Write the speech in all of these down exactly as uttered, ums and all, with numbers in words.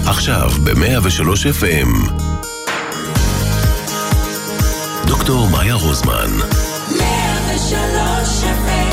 עכשיו ב-מאה ושלוש אף אם. דוקטור מאיה רוזמן. מאה ושלוש אף אם.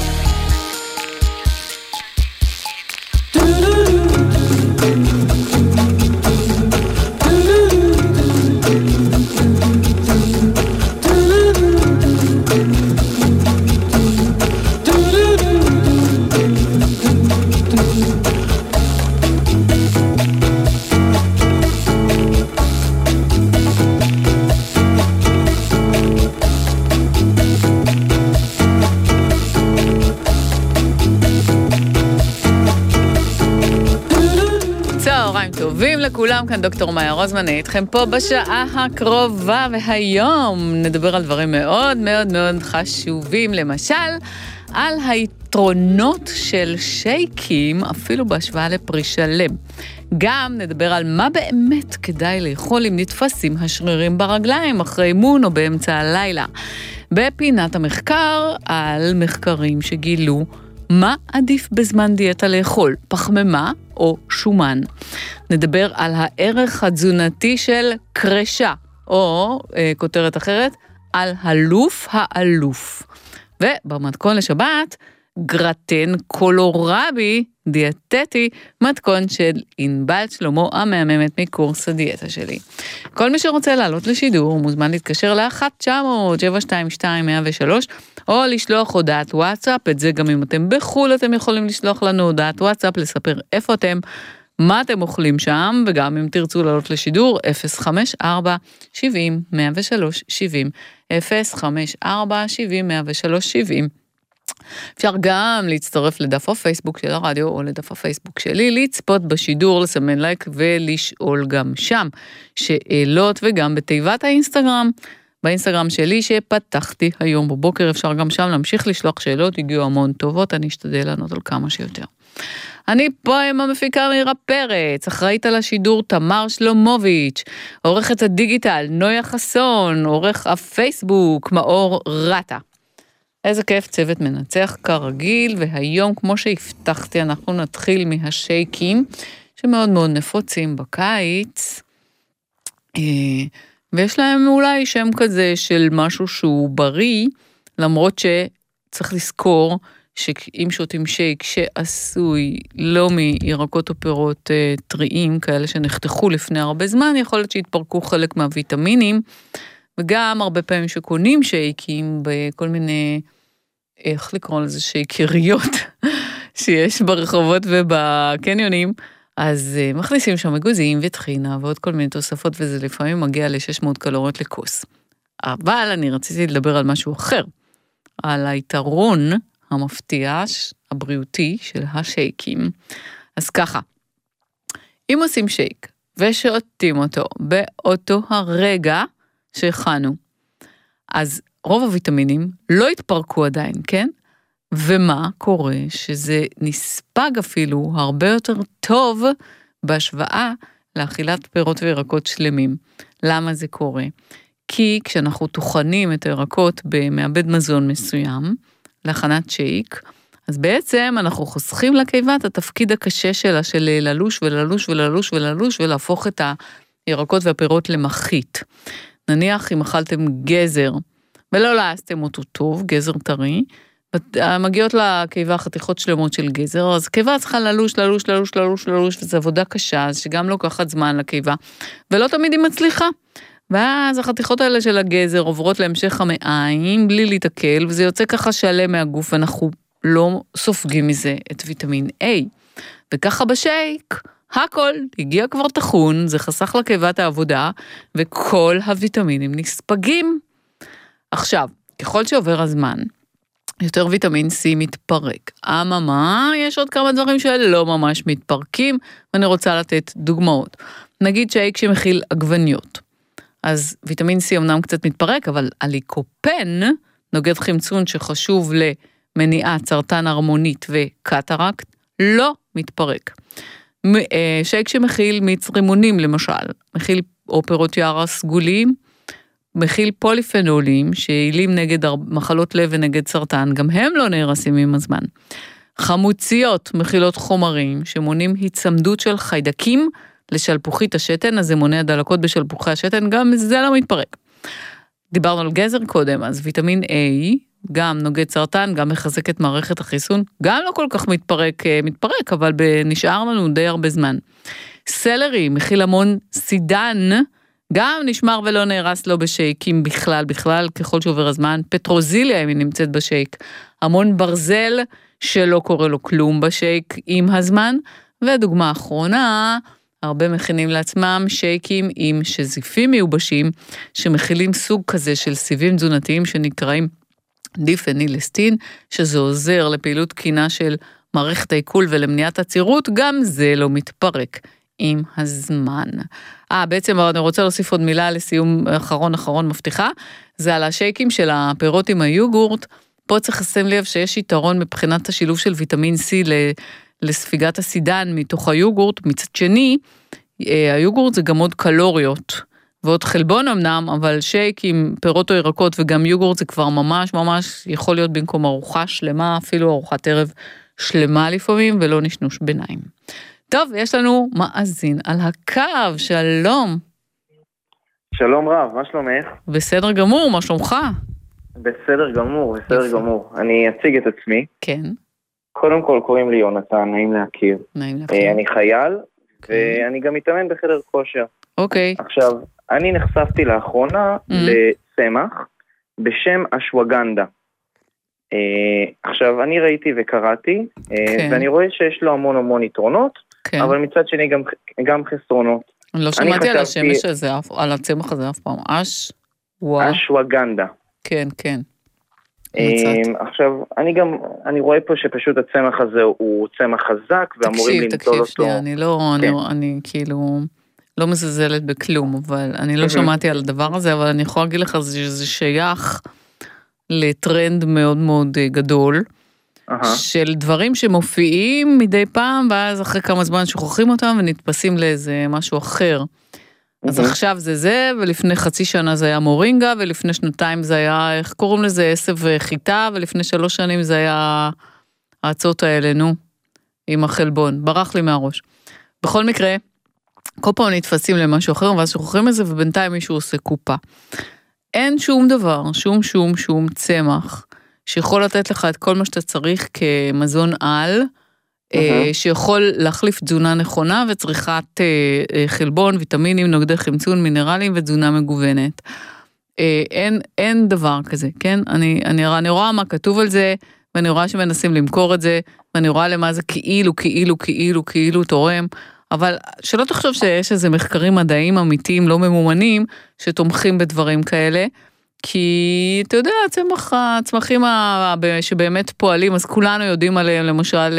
טובים לכולם, כאן דוקטור מאיה רוזמן, איתכם פה בשעה הקרובה, והיום נדבר על דברים מאוד מאוד מאוד חשובים, למשל על היתרונות של שייקים, אפילו בהשוואה לפרי שלם. גם נדבר על מה באמת כדאי לאכול אם נתפסים השרירים ברגליים אחרי אימון או באמצע הלילה. בפינת המחקר על מחקרים שגילו מה עדיף בזמן דיאטה לאכול, פחמימה או שומן. נדבר על הערך התזונתי של קרשה, או אה, כותרת אחרת, על הלוף האלוף. ובמתכון לשבת, גרטן קולורבי דיאטטי, מתכון של ענבל שלמה המהממת מקורס הדיאטה שלי. כל מי שרוצה לעלות לשידור מוזמן להתקשר ל-אחת תשע אפס אפס שבע שתיים שתיים מאה ושלוש או לשלוח הודעת וואטסאפ. את זה גם אם אתם בחול אתם יכולים לשלוח לנו הודעת וואטסאפ, לספר איפה אתם, מה אתם אוכלים שם, וגם אם תרצו לעלות לשידור אפס חמש ארבע שבעים מאה ושלוש שבעים אפס חמש ארבע שבעים מאה ושלוש שבעים. אפשר גם להצטרף לדף הפייסבוק של הרדיו או לדף הפייסבוק שלי, לצפות בשידור, לסמן לייק ולשאול גם שם שאלות, וגם בתיבת האינסטגרם, באינסטגרם שלי שפתחתי היום בבוקר, אפשר גם שם להמשיך לשלוח שאלות, הגיעו המון טובות, אני אשתדל לענות על כמה שיותר. אני פה עם המפיקה מירה פרץ, אחראית על השידור תמר שלומוביץ', עורכת הדיגיטל נויה חסון, עורך הפייסבוק מאור רטה. איזה כיף, צוות מנצח כרגיל, והיום כמו שהבטחתי אנחנו נתחיל מהשייקים שמאוד מאוד נפוצים בקיץ, ויש להם אולי שם כזה של משהו שהוא בריא, למרות שצריך לזכור שאם שותים שייק שעשוי לא מירקות או פירות טריים, כאלה שנחתכו לפני הרבה זמן, יכול להיות שהתפרקו חלק מהוויטמינים, וגם הרבה פעמים שקונים שייקים בכל מיני, איך לקרוא לזה, שייקריות שיש ברחובות ובקניונים, אז מכניסים שם מגוזים וטחינה ועוד כל מיני תוספות, וזה לפעמים מגיע ל-שש מאות קלוריות לכוס. אבל אני רציתי לדבר על משהו אחר, על היתרון המפתיע הבריאותי של השייקים. אז ככה, אם עושים שייק ושותים אותו באותו הרגע שהכנו, אז רוב הוויטמינים לא התפרקו עדיין, כן? ומה קורה? שזה נספג אפילו הרבה יותר טוב בהשוואה לאכילת פירות וירקות שלמים. למה זה קורה? כי כשאנחנו תוכנים את הירקות במעבד מזון מסוים, להכנת שייק, אז בעצם אנחנו חוסכים לקיבה את התפקיד הקשה שלה, של ללוש וללוש וללוש וללוש, ולהפוך את הירקות והפירות למחית. נניח אם אכלתם גזר, ולא לעשתם אותו טוב, גזר טרי, מגיעות לקיבה חתיכות שלמות של גזר, אז קיבה צריכה ללוש, ללוש, ללוש, ללוש, ללוש, וזו עבודה קשה, אז שגם לוקחת זמן לקיבה, ולא תמיד היא מצליחה. ואז החתיכות האלה של הגזר עוברות להמשך המעיים, בלי להתעכל, וזה יוצא ככה שלם מהגוף, ואנחנו לא סופגים מזה את ויטמין A. וככה בשייק, הכל הגיע כבר תחון, זה חסך לקיבת העבודה, וכל הוויטמינים נספגים. עכשיו, ככל שעובר הזמן, יותר ויטמין C מתפרק. אממה, יש עוד כמה דברים שלא ממש מתפרקים, ואני רוצה לתת דוגמאות. נגיד שייק שמכיל עגבניות. אז ויטמין C אמנם קצת מתפרק, אבל הליקופן, נוגד חמצון שחשוב למניעת סרטן הרמונית וקטרקט, לא מתפרק. שייק שמכיל מיץ רימונים למשל, מכיל או פירות יער סגולים, מכיל פוליפנולים שיעילים נגד מחלות לב ונגד סרטן, גם הם לא נהרסים עם הזמן. חמוציות מכילות חומרים שמונים הצמדות של חיידקים לשלפוחית השתן, אז זה מונע דלקות בשלפוחי השתן, גם זה לא מתפרק. דיברנו על גזר קודם, אז ויטמין A, גם נוגד סרטן, גם מחזק את מערכת החיסון, גם לא כל כך מתפרק, מתפרק, אבל נשאר לנו די הרבה זמן. סלרי, מכיל המון סידן, גם נשמר ולא נהרס לו בשייקים בכלל, בכלל, ככל שעובר הזמן. פטרוזיליה, אם היא נמצאת בשייק. המון ברזל, שלא קורה לו כלום בשייק עם הזמן. ודוגמה אחרונה, הרבה מכינים לעצמם שייקים עם שזיפים מיובשים, שמכילים סוג כזה של סיבים תזונתיים שנקראים דיפנילסטין, שזה עוזר לפעילות תקינה של מערכת העיכול ולמניעת עצירות, גם זה לא מתפרק עם הזמן. אה, בעצם אני רוצה להוסיף עוד מילה לסיום אחרון אחרון מבטיחה, זה על השייקים של הפירות עם היוגורט. פה צריך לשים לב שיש יתרון מבחינת השילוב של ויטמין C לספיגת הסידן מתוך היוגורט. מצד שני, היוגורט זה גם עוד קלוריות ועוד חלבון אמנם, אבל שייק עם פירות או ירקות וגם יוגורט זה כבר ממש ממש יכול להיות במקום ארוחה שלמה, אפילו ארוחת ערב שלמה לפעמים, ולא נשנוש ביניים. טוב, יש לנו מאזין על הקו, שלום. שלום רב, מה שלומך? בסדר גמור, מה שלומך? בסדר גמור, בסדר יפה. גמור. אני אציג את עצמי. כן. קודם כל קוראים לי יונתן, נעים להכיר. נעים להכיר. אני חייל, כן. ואני גם מתאמן בחדר כושר. אוקיי. עכשיו, אני נחשפתי לאחרונה mm-hmm. לצמח בשם אשווגנדה. עכשיו, אני ראיתי וקראתי, כן. ואני רואה שיש לו המון המון יתרונות, כן. אבל מצד שני גם, גם חסרונות. לא שמעתי על השמש הזה, על הצמח הזה אף פעם. אש, וואו. אשווגנדה. כן, כן. עכשיו, אני גם, אני רואה פה שפשוט הצמח הזה הוא צמח חזק, ואמורים לנטול אותו. תקשיב, אני לא, אני, אני כאילו לא מזלזלת בכלום, אבל אני לא שמעתי על הדבר הזה, אבל אני יכולה להגיד לך שזה שייך לטרנד מאוד מאוד גדול, של דברים שמופיעים מדי פעם, ואז אחרי כמה זמן שוכחים אותם ונתפסים לאיזה משהו אחר. אז עכשיו זה זה, ולפני חצי שנה זה היה מורינגה, ולפני שנתיים זה היה, איך קוראים לזה, עשב חיטה, ולפני שלוש שנים זה היה העצות האלה, נו, עם החלבון, ברח לי מהראש. בכל מקרה, כל פעם נתפסים למשהו אחר, ואז שוכחים את זה, ובינתיים מישהו עושה קופה. אין שום דבר, שום שום שום צמח, שיכול לתת לך את כל מה שאתה צריך כמזון על, שיכול להחליף תזונה נכונה וצריכת חלבון, ויטמינים, נוגדי חמצון, מינרלים ותזונה מגוונת. אין, אין דבר כזה, כן? אני, אני, אני רואה מה כתוב על זה, ואני רואה שמנסים למכור את זה, ואני רואה למה זה כאילו, כאילו, כאילו, כאילו תורם, אבל שלא תחשוב שיש איזה מחקרים מדעיים אמיתיים לא ממומנים, שתומכים בדברים כאלה, כי אתה יודע, הצמח, הצמחים שבאמת פועלים, אז כולנו יודעים עליהם, למשל,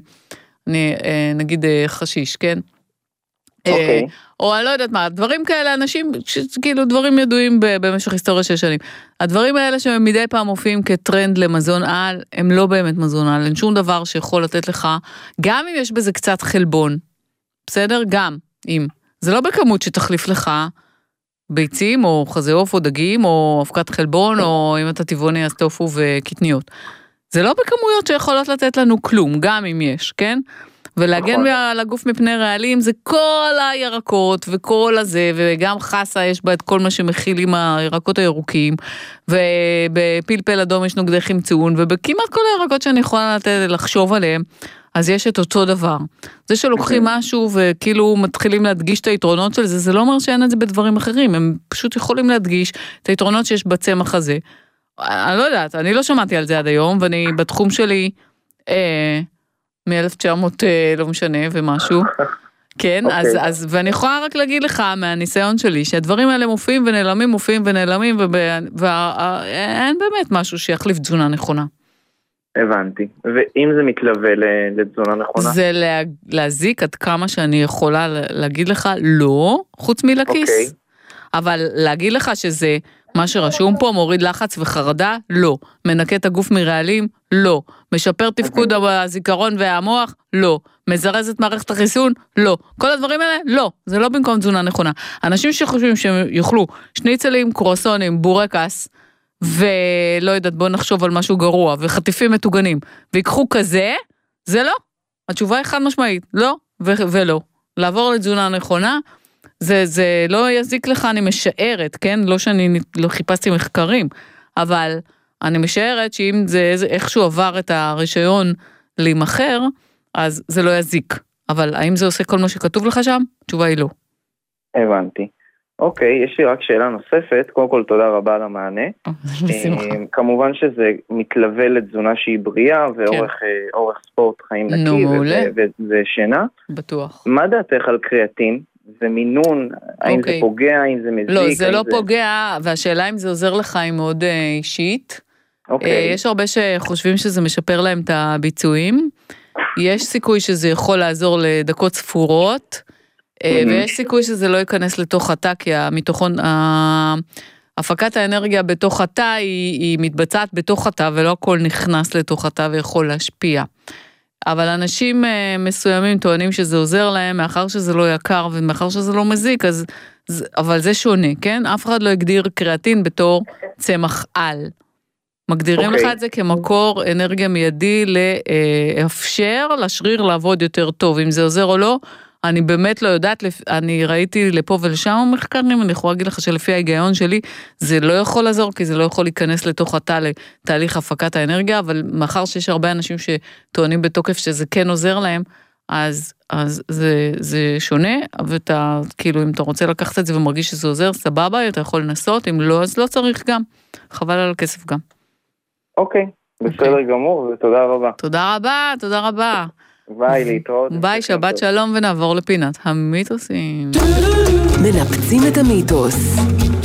נגיד חשיש, כן? אוקיי. או אני לא יודעת מה, דברים כאלה, אנשים, כאילו דברים ידועים במשך היסטוריה של שנים. הדברים האלה שמדי פעם מופיעים כטרנד למזון על, הם לא באמת מזון על, אין שום דבר שיכול לתת לך, גם אם יש בזה קצת חלבון, בסדר? גם אם. זה לא בכמות שתחליף לך, ביצים, או חזה עוף, או דגים, או אבקת חלבון, או אם אתה טבעוני, אז טופו וקטניות. זה לא בכמויות שיכולות לתת לנו כלום, גם אם יש, כן? ולהגן על הגוף מפני רעלים, זה כל הירקות, וכל הזה, וגם חסה יש בה את כל מה שמכיל עם הירקות הירוקים, ובפלפל אדום יש נוגדי חמצון, ובכמעט כל הירקות שאני יכולה לתת, לחשוב עליהם, אז יש את אותו דבר. זה שלוקחים משהו וכאילו מתחילים להדגיש את היתרונות של זה, זה לא אומר שאין את זה בדברים אחרים, הם פשוט יכולים להדגיש את היתרונות שיש בצמח הזה. אני לא יודעת, אני לא שמעתי על זה עד היום, ואני בתחום שלי אה, מ-אלף תשע מאות אה, לא משנה ומשהו, כן, okay. אז, אז, ואני יכולה רק להגיד לך מהניסיון שלי, שהדברים האלה מופיעים ונעלמים, מופיעים ונעלמים, ואין באמת משהו שיחליף תזונה נכונה. הבנתי. ואם זה מתלווה לתזונה נכונה? זה לה, להזיק עד כמה שאני יכולה להגיד לך, לא, חוץ מלכיס. Okay. אבל להגיד לך שזה מה שרשום פה, מוריד לחץ וחרדה, לא. מנקה את הגוף מרעלים, לא. משפר תפקוד okay. הזיכרון והמוח, לא. מזרז את מערכת החיסון, לא. כל הדברים האלה, לא. זה לא במקום תזונה נכונה. אנשים שחושבים שהם יאכלו שניצלים, קרואסונים, בורקס, ולא יודעת, בוא נחשוב על משהו גרוע, וחטיפים מטוגנים, ויקחו כזה, זה לא. התשובה היא חד משמעית, לא ו- ולא. לעבור לתזונה נכונה, זה, זה לא יזיק לך, אני משערת, כן? לא שאני לא חיפשתי מחקרים, אבל אני משערת שאם זה איכשהו עבר את הרישיון להימחר, אז זה לא יזיק. אבל האם זה עושה כל מה שכתוב לך שם? תשובה היא לא. הבנתי. אוקיי, יש לי רק שאלה נוספת. קודם כל, תודה רבה על המענה. כמובן שזה מתלווה לתזונה שהיא בריאה, ואורך ספורט חיים נקי, ושינה. בטוח. מה דעתך על קריאטין? זה מינון, האם זה פוגע, האם זה מזיק? לא, זה לא פוגע, והשאלה אם זה עוזר לך היא מאוד אישית. יש הרבה שחושבים שזה משפר להם את הביצועים. יש סיכוי שזה יכול לעזור לדקות ספורות, ויש סיכוי שזה לא ייכנס לתוך התא, כי הפקת האנרגיה בתוך התא היא, היא מתבצעת בתוך התא, ולא הכל נכנס לתוך התא ויכול להשפיע. אבל אנשים מסוימים טוענים שזה עוזר להם, מאחר שזה לא יקר ומאחר שזה לא מזיק, אז, אבל זה שונה, כן? אף אחד לא הגדיר קריאטין בתור צמח על. מגדירים okay. לך את זה כמקור אנרגיה מיידי לאפשר לשריר לעבוד יותר טוב. אם זה עוזר או לא, אני באמת לא יודעת, אני ראיתי לפה ולשם המחקרים, אני יכולה להגיד לך שלפי ההיגיון שלי, זה לא יכול לעזור, כי זה לא יכול להיכנס לתוך התא לתהליך הפקת האנרגיה, אבל מאחר שיש הרבה אנשים שטוענים בתוקף שזה כן עוזר להם, אז, אז זה, זה שונה, ואתה, כאילו, אם אתה רוצה לקחת את זה ומרגיש שזה עוזר, סבבה, אתה יכול לנסות, אם לא, אז לא צריך גם. חבל על הכסף גם. אוקיי, בסדר גמור, ותודה רבה. תודה רבה, תודה רבה. ביי, להתראות. ביי, שבת שלום, ונעבור לפינת המיתוסים. מנפצים את המיתוס.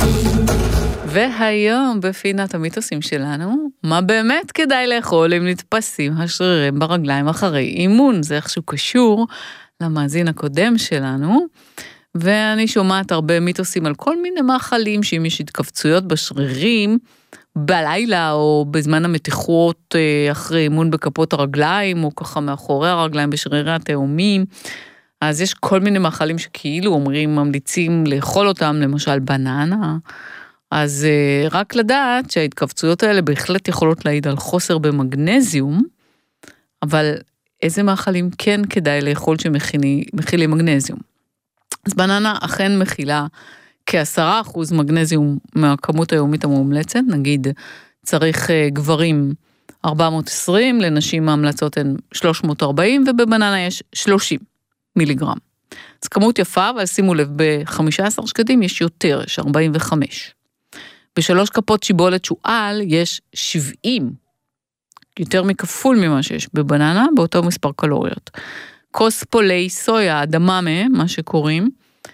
והיום בפינת המיתוסים שלנו, מה באמת כדאי לאכול אם נתפסים השרירים ברגליים אחרי אימון? זה איכשהו קשור למאזין הקודם שלנו, ואני שומעת הרבה מיתוסים על כל מיני מאכלים, שאם יש התכווצויות בשרירים, בלילה או בזמן המתיחות אחרי אימון בכפות הרגליים, או ככה מאחורי הרגליים בשרירי התאומים, אז יש כל מיני מאכלים שכאילו אומרים, ממליצים לאכול אותם, למשל בננה, אז רק לדעת שההתכווצויות האלה בהחלט יכולות להעיד על חוסר במגנזיום, אבל איזה מאכלים כן כדאי לאכול שמכילים מגנזיום? אז בננה אכן מכילה כעשרה אחוז מגנזיום מהכמות היומית המומלצת, נגיד צריך גברים ארבע מאות ועשרים, לנשים ההמלצות הן שלוש מאות וארבעים, ובבננה יש שלושים מיליגרם. אז כמות יפה, אבל שימו לב, ב-חמישה עשר שקדים יש יותר, יש ארבעים וחמש. בשלוש כפות שיבולת שועל יש שבעים, יותר מכפול ממה שיש בבננה, באותו מספר קלוריות. כוס פולי סויה, אדממה, מה שקוראים,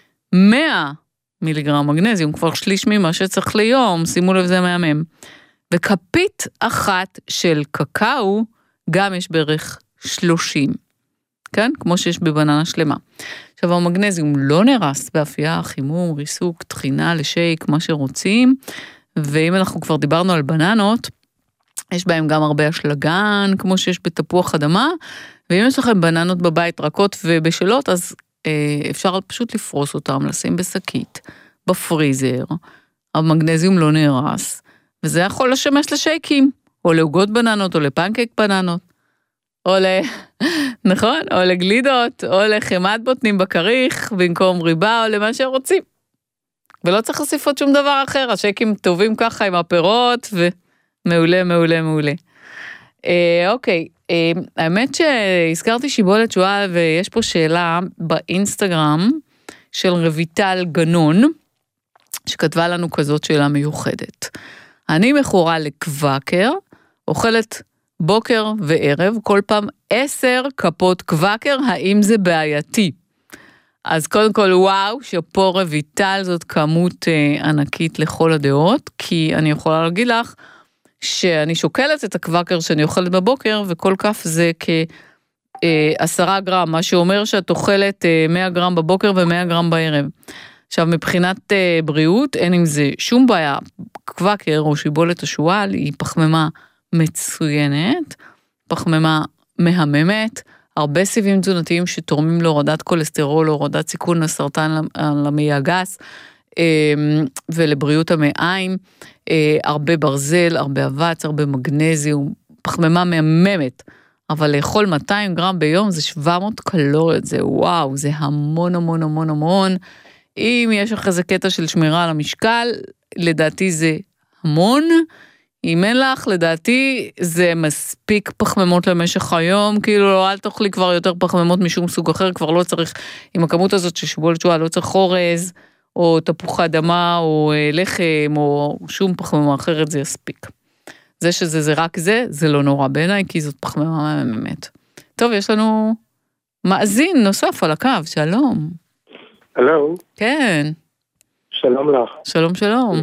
מאה מיליגרם מגנזיום, כבר שליש ממה שצריך ליום, שימו לב זה מהמם. וכפית אחת של קקאו, גם יש בערך שלושים, כן? כמו שיש בבננה שלמה. עכשיו, המגנזיום לא נרס באפייה, חימום, ריסוק, תחינה, לשייק, מה שרוצים, ואם אנחנו כבר דיברנו על בננות, יש בהם גם הרבה אשלגן, כמו שיש בתפוח אדמה, ואם יש לכם בננות בבית רכות ובשלות, אז אפשר פשוט לפרוס אותם, לשים בשקית, בפריזר, המגנזיום לא נהרס, וזה יכול לשמש לשייקים, או לעוגות בננות, או לפנקק בננות, או ל... נכון? או לגלידות, או לחמת בוטנים בקריך, במקום ריבה, או למה שרוצים. ולא צריך להוסיף עוד שום דבר אחר, השייקים טובים ככה עם הפירות, ומעולה, מעולה, מעולה. אה, אוקיי, אה, האמת שהזכרתי שיבולת שועל, ויש פה שאלה באינסטגרם של רויטל גנון, שכתבה לנו כזאת שאלה מיוחדת. אני מכורה לקוואקר, אוכלת בוקר וערב, כל פעם עשר כפות קוואקר, האם זה בעייתי? אז קודם כל, וואו, שפה רויטל זאת כמות אה, ענקית לכל הדעות, כי אני יכולה להגיד לך, שאני שוקלת את הקוואקר שאני אוכלת בבוקר, וכל כף זה כעשרה גרם, מה שאומר שאת אוכלת מאה גרם בבוקר ומאה גרם בערב. עכשיו, מבחינת בריאות, אין עם זה שום בעיה. קוואקר או שיבולת השועל היא פחמימה מצוינת, פחמימה מהממת, הרבה סיבים תזונתיים שתורמים להורדת כולסטרול, להורדת סיכון לסרטן למעי הגס, ולבריאות המעיים, הרבה ברזל, הרבה אבץ, הרבה מגנזיום, פחמימה מהממת, אבל לאכול מאתיים גרם ביום זה שבע מאות קלוריות, זה וואו, זה המון המון המון המון. אם יש לך איזה קטע של שמירה על המשקל, לדעתי זה המון. אם אין לך, לדעתי זה מספיק פחמימות למשך היום, כאילו לא, אל תאכלי כבר יותר פחמימות משום סוג אחר, כבר לא צריך, עם הכמות הזאת של שיבולת שואה, לא צריך חורז, או תפוחי אדמה, או לחם, או שום פחמימה אחרת, זה יספיק. זה שזה זה רק זה, זה לא נורא בעיניי, כי זאת פחמימה באמת. טוב, יש לנו מאזין נוסף על הקו, שלום. הלו. כן. שלום לך. שלום, שלום.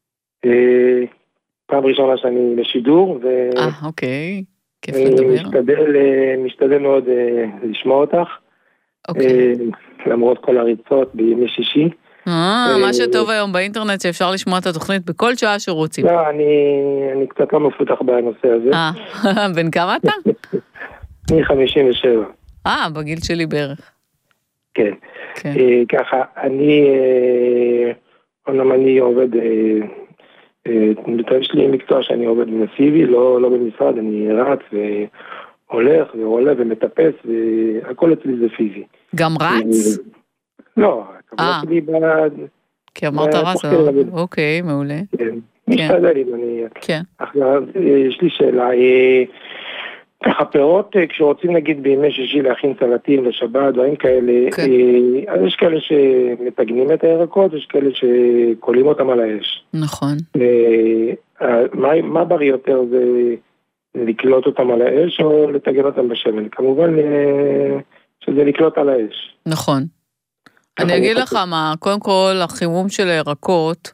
פעם ראשונה שאני בשידור, ו... אה, אוקיי. כיף לדבר. משתדל, משתדל מאוד לשמוע אותך. אוקיי. למרות כל הריצות בימי שישי. אה, מה שטוב היום באינטרנט שאפשר לשמוע את התוכנית בכל שעה שרוצים. לא, אני, אני קצת לא מפותח בנושא הזה. אה, בן כמה אתה? אני חמישים ושבע. אה, בגיל שלי בערך. כן. ככה, אני, אומנם אני עובד, יש לי מקצוע שאני עובד במסיבי, לא, לא במשרד, אני רץ והולך ועולה ומטפס, והכל אצלי זה פיזי. גם רץ? לא, הכוונה שלי ב... כי אמרת רץ, אוקיי, מעולה. כן, משתדל אם אני... כן. יש לי שאלה, ככה פירות, כשרוצים נגיד בימי שישי להכין סלטים לשבת, דברים כאלה, אז יש כאלה שמתגנים את הירקות, יש כאלה שקולים אותם על האש. נכון. מה בריא יותר זה לקלוט אותם על האש או לתגן אותם בשמן? כמובן שזה לקלוט על האש. נכון. אני אגיד לך מה, קודם כל החימום של הירקות,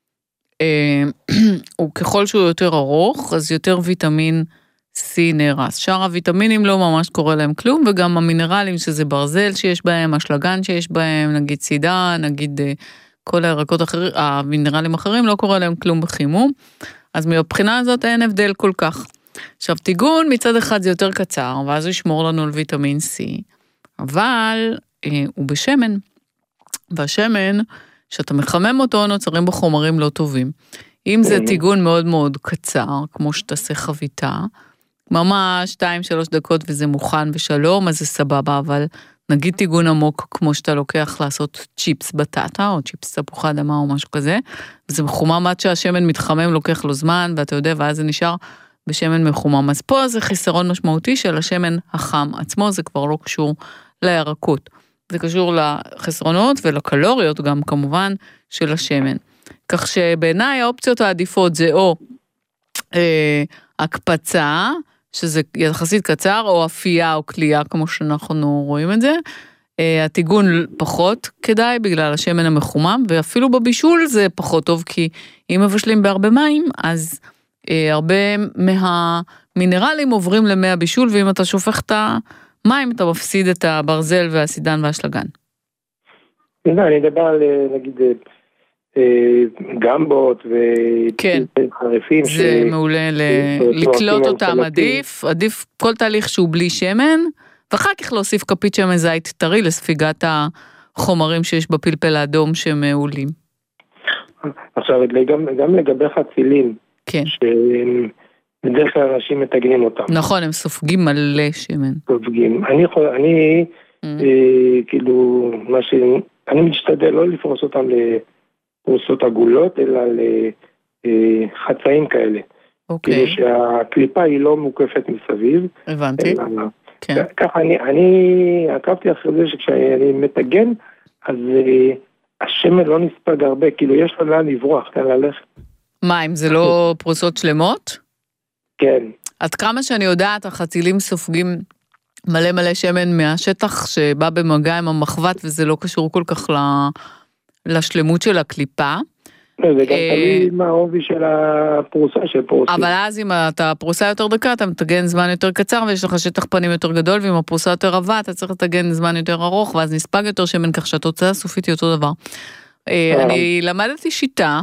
הוא ככל שהוא יותר ארוך, אז יותר ויטמין C נרס. שאר הוויטמינים לא ממש קורה להם כלום, וגם המינרלים שזה ברזל שיש בהם, אשלגן שיש בהם, נגיד צידה, נגיד כל הירקות אחרים, המינרלים אחרים לא קורה להם כלום בחימום, אז מבחינה הזאת אין הבדל כל כך. עכשיו טיגון מצד אחד זה יותר קצר, ואז הוא ישמור לנו על ויטמין C, אבל אה, הוא בשמן, והשמן, שאתה מחמם אותו, נוצרים בו חומרים לא טובים. אם זה טיגון מאוד מאוד קצר, כמו שתעשה חביתה, ממש שתיים שלוש דקות וזה מוכן ושלום, אז זה סבבה, אבל נגיד טיגון עמוק, כמו שאתה לוקח לעשות צ'יפס בטטה, או צ'יפס תפוחי אדמה או משהו כזה, וזה מחומם עד שהשמן מתחמם, לוקח לו זמן, ואתה יודע, ואז זה נשאר בשמן מחומם. אז פה זה חיסרון משמעותי של השמן החם עצמו, זה כבר לא קשור לירקות. זה קשור לחסרונות ולקלוריות גם כמובן של השמן. כך שבעיניי האופציות העדיפות זה או אה, הקפצה, שזה יחסית קצר, או אפייה או קלייה, כמו שאנחנו רואים את זה. אה, הטיגון פחות כדאי בגלל השמן המחומם, ואפילו בבישול זה פחות טוב, כי אם מבשלים בהרבה מים, אז אה, הרבה מהמינרלים עוברים למי הבישול, ואם אתה שופך את המים, אתה מפסיד את הברזל והסידן והשלגן. אני אדבר על, נגיד, גמבות וחריפים. זה מעולה, לקלוט אותם עדיף, עדיף כל תהליך שהוא בלי שמן, ואחר כך להוסיף כפית שמן זית טרי לספיגת החומרים שיש בפלפל האדום שמעולים. עכשיו, גם לגבי חצילים, כן. שבדרך כלל אנשים מתגנים אותם. נכון, הם סופגים מלא שמן. סופגים. אני יכול, אני, כאילו, מה ש... אני משתדל לא לפרוס אותם לפרוסות עגולות, אלא לחצאים כאלה. אוקיי. כאילו שהקליפה היא לא מוקפת מסביב. הבנתי. כן. ככה אני, אני עקבתי אחרי זה שכשאני מתגן, אז השמן לא נספג הרבה, כאילו יש לו לאן לברוח, כאן ללכת. מה, אם זה לא פרוסות שלמות? כן. עד כמה שאני יודעת, החצילים סופגים מלא מלא שמן מהשטח שבא במגע עם המחבת, וזה לא קשור כל כך לשלמות של הקליפה. זה גם תלוי מה העובי של הפרוסה של פרוסים. אבל אז אם אתה פרוסה יותר דקה, אתה מתגן זמן יותר קצר, ויש לך שטח פנים יותר גדול, ואם הפרוסה יותר רבה, אתה צריך לתגן זמן יותר ארוך, ואז נספג יותר שמן, כך שהתוצאה הסופית היא אותו דבר. אני למדתי שיטה,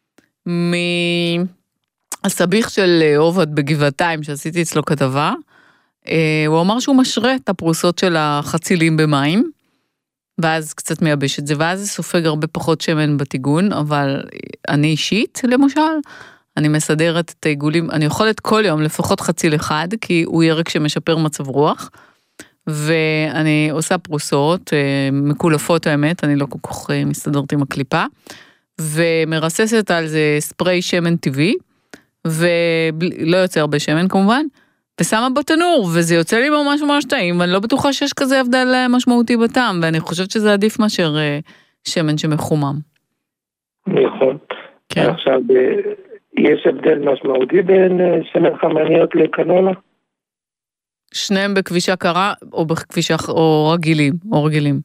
מהסביך של עובד בגבעתיים, שעשיתי אצלו כתבה, הוא אמר שהוא משרה את הפרוסות של החצילים במים, ואז קצת מייבש את זה, ואז זה סופג הרבה פחות שמן בטיגון, אבל אני אישית, למשל, אני מסדרת את העיגולים, אני אוכלת כל יום לפחות חציל אחד, כי הוא ירק שמשפר מצב רוח, ואני עושה פרוסות, מקולפות האמת, אני לא כל כך מסתדרת עם הקליפה, ומרססת על זה ספרי שמן טבעי, ולא יוצא הרבה שמן כמובן, ושמה בתנור, וזה יוצא לי ממש ממש טעים, ואני לא בטוחה שיש כזה הבדל משמעותי בטעם, ואני חושבת שזה עדיף מאשר שמן שמחומם. נכון. כן. עכשיו, יש הבדל משמעותי בין שמן חמניות לקנולה? שניהם בכבישה קרה, או בכבישה, או רגילים, או רגילים.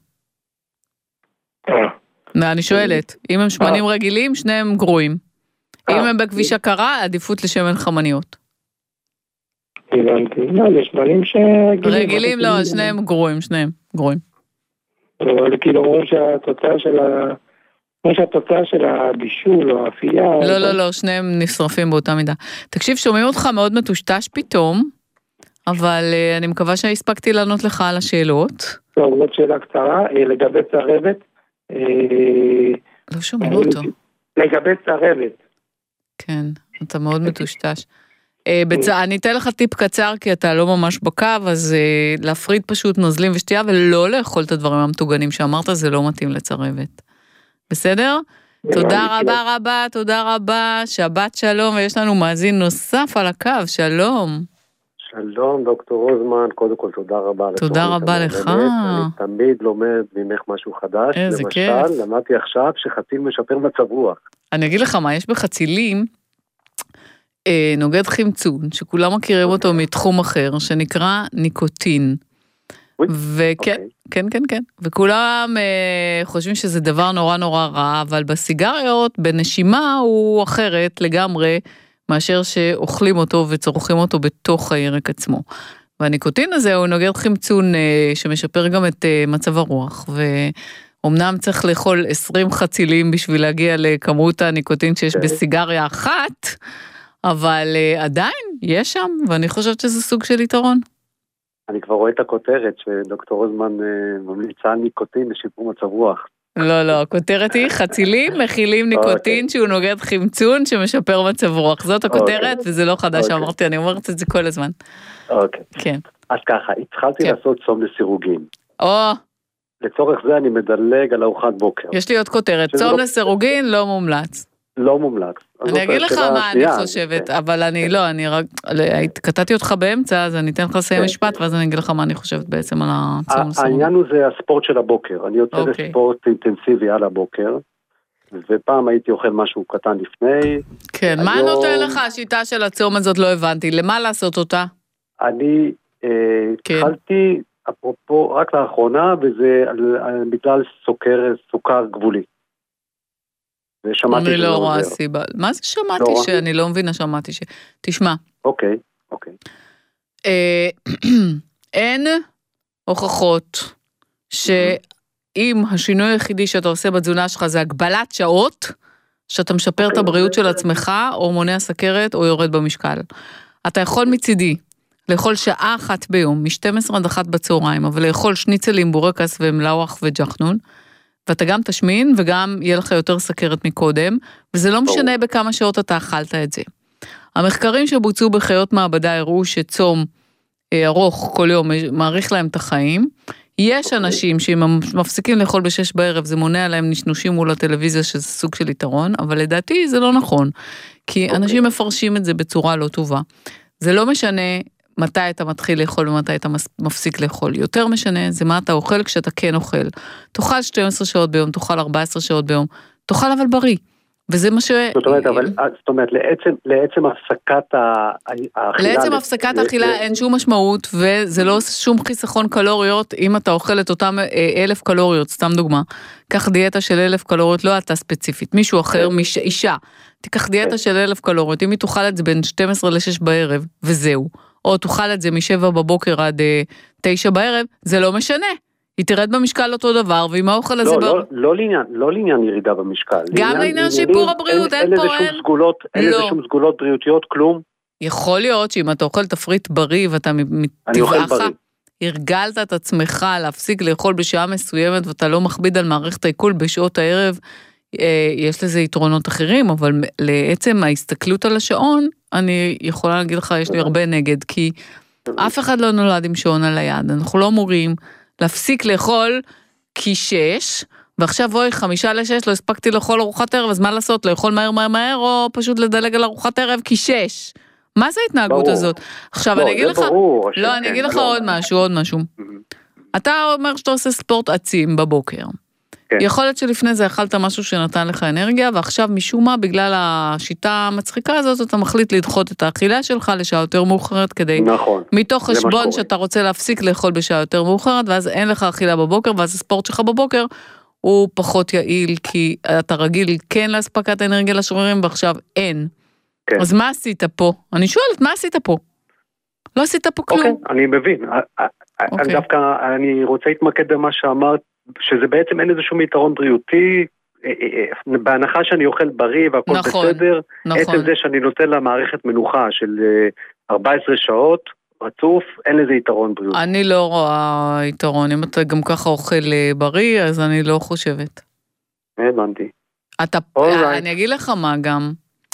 אני שואלת, אם הם שמנים רגילים, שניהם גרועים. אם הם בכבישה קרה, עדיפות לשמן חמניות. הבנתי, לא, יש שמנים שרגילים. רגילים לא, שניהם גרועים, שניהם גרועים. אבל כאילו אומרים שהתוצאה של ה... כמו שהתוצאה של הבישול או האפייה... לא, לא, לא, שניהם נשרפים באותה מידה. תקשיב, שומעים אותך מאוד מטושטש פתאום, אבל אני מקווה שהספקתי לענות לך על השאלות. טוב, זאת שאלה קצרה, לגבי צרבת. לא שומעים אותו. לגבי צרבת. כן, אתה מאוד מטושטש. אני אתן לך טיפ קצר, כי אתה לא ממש בקו, אז להפריד פשוט נוזלים ושתייה, ולא לאכול את הדברים המטוגנים שאמרת, זה לא מתאים לצרבת. בסדר? תודה רבה רבה, תודה רבה, שבת שלום, ויש לנו מאזין נוסף על הקו, שלום. שלום, דוקטור רוזמן, קודם כל תודה רבה. תודה רבה לך. אני תמיד לומד ממך משהו חדש. איזה כיף. למשל, למדתי עכשיו שחציל משפר מצב רוח. אני אגיד לך מה, יש בחצילים אה, נוגד חמצון, שכולם מכירים אותו מתחום אחר, שנקרא ניקוטין. וכן, כן, כן, כן. וכולם אה, חושבים שזה דבר נורא נורא רע, אבל בסיגריות, בנשימה, הוא אחרת לגמרי, מאשר שאוכלים אותו וצורכים אותו בתוך הירק עצמו. והניקוטין הזה הוא נוגד חמצון אה, שמשפר גם את אה, מצב הרוח, ואומנם צריך לאכול עשרים חצילים בשביל להגיע לכמות הניקוטין שיש בסיגריה אחת, אבל אה, עדיין יש שם, ואני חושבת שזה סוג של יתרון. אני כבר רואה את הכותרת שדוקטור רוזמן ממליצה על ניקוטין לשיפור מצב רוח. לא, לא, הכותרת היא חצילים מכילים ניקוטין שהוא נוגד חמצון שמשפר מצב רוח. זאת הכותרת וזה לא חדש שאמרתי, אני אומרת את זה כל הזמן. אוקיי. כן. אז ככה, התחלתי לעשות צום לסירוגין. או. לצורך זה אני מדלג על ארוחת בוקר. יש לי עוד כותרת, צום לסירוגין לא מומלץ. לא מומלץ. אני אגיד לך מה אני חושבת, אבל אני לא, אני רק, קטעתי אותך באמצע, אז אני אתן לך לסיים משפט, ואז אני אגיד לך מה אני חושבת בעצם על הצום לסירוגין. העניין הוא זה הספורט של הבוקר, אני יוצא לספורט אינטנסיבי על הבוקר, ופעם הייתי אוכל משהו קטן לפני. כן, מה נותן לך השיטה של הצום הזאת? לא הבנתי, למה לעשות אותה? אני התחלתי, אפרופו, רק לאחרונה, וזה בגלל סוכר גבולי. אני לא רואה סיבה. מה זה שמעתי שאני לא מבינה, שמעתי ש... תשמע. אוקיי, אוקיי. אין הוכחות שאם השינוי היחידי שאתה עושה בתזונה שלך זה הגבלת שעות, שאתה משפר את הבריאות של עצמך, או מונע סכרת, או יורד במשקל. אתה יכול מצידי לאכול שעה אחת ביום, מ-שתים עשרה עד אחת בצהריים, אבל לאכול שניצלים, בורקס ומלאוח וג'חנון, ואתה גם תשמין, וגם יהיה לך יותר סכרת מקודם, וזה לא משנה בכמה שעות אתה אכלת את זה. המחקרים שבוצעו בחיות מעבדה הראו שצום ארוך כל יום מעריך להם את החיים. יש אנשים שאם מפסיקים לאכול בשש בערב, זה מונע להם נשנושים מול הטלוויזיה, שזה סוג של יתרון, אבל לדעתי זה לא נכון, כי אנשים מפרשים את זה בצורה לא טובה. זה לא משנה מתי אתה מתחיל לאכול ומתי אתה מפסיק לאכול. יותר משנה זה מה אתה אוכל כשאתה כן אוכל. תאכל שתים עשרה שעות ביום, תאכל ארבע עשרה שעות ביום, תאכל אבל בריא. וזה מה ש... זאת אומרת, אבל, זאת אומרת, לעצם, לעצם הפסקת האכילה... לעצם הפסקת האכילה אין שום משמעות, וזה לא שום חיסכון קלוריות, אם אתה אוכל את אותם אלף קלוריות, סתם דוגמה. קח דיאטה של אלף קלוריות, לא אתה ספציפית, מישהו אחר, אישה, תיקח דיאטה של אלף קלוריות, אם היא תאכל את זה בין שתים עשרה לשש בערב, וזהו. או תאכל את זה משבע בבוקר עד תשע בערב, זה לא משנה. היא תרד במשקל אותו דבר, ועם האוכל הזה... לא, לא לעניין, לא לעניין ירידה במשקל. גם לעניין שיפור הבריאות, אין פה, אין. אין איזה שום סגולות בריאותיות, כלום. יכול להיות שאם אתה אוכל תפריט בריא, ואתה מטבעך, הרגלת את עצמך להפסיק לאכול בשעה מסוימת, ואתה לא מכביד על מערכת העיכול בשעות הערב, יש לזה יתרונות אחרים, אבל לעצם ההסתכלות על השעון, אני יכולה להגיד לך, יש לי הרבה נגד, כי אף אחד לא נולד עם שעון על היד, אנחנו לא אמורים להפסיק לאכול כי שש, ועכשיו אוי, חמישה לשש, לא הספקתי לאכול ארוחת ערב, אז מה לעשות, לאכול מהר מהר מהר, או פשוט לדלג על ארוחת ערב כי שש? מה זה ההתנהגות הזאת? עכשיו אני אגיד לך, לא, אני אגיד לך עוד משהו, עוד משהו. אתה אומר שאתה עושה ספורט עצים בבוקר. יכול להיות שלפני זה אכלת משהו שנתן לך אנרגיה, ועכשיו משום מה, בגלל השיטה המצחיקה הזאת, אתה מחליט לדחות את האכילה שלך לשעה יותר מאוחרת, כדי, מתוך חשבון שאתה רוצה להפסיק לאכול בשעה יותר מאוחרת, ואז אין לך אכילה בבוקר, ואז הספורט שלך בבוקר, הוא פחות יעיל, כי אתה רגיל כן להספקת אנרגיה לשרירים, ועכשיו אין. אז מה עשית פה? אני שואלת, מה עשית פה? לא עשית פה כלום. אוקיי, אני מבין. דווקא אני רוצה להתמקד במה שאמרת, שזה בעצם אין איזשהו יתרון בריאותי, בהנחה שאני אוכל בריא והכל בסדר, עצם זה שאני נותן למערכת מנוחה של ארבע עשרה שעות, רצוף, אין לזה יתרון בריאותי. אני לא רואה יתרון, אם אתה גם ככה אוכל בריא, אז אני לא חושבת. הבנתי. אני אגיד לך מה גם,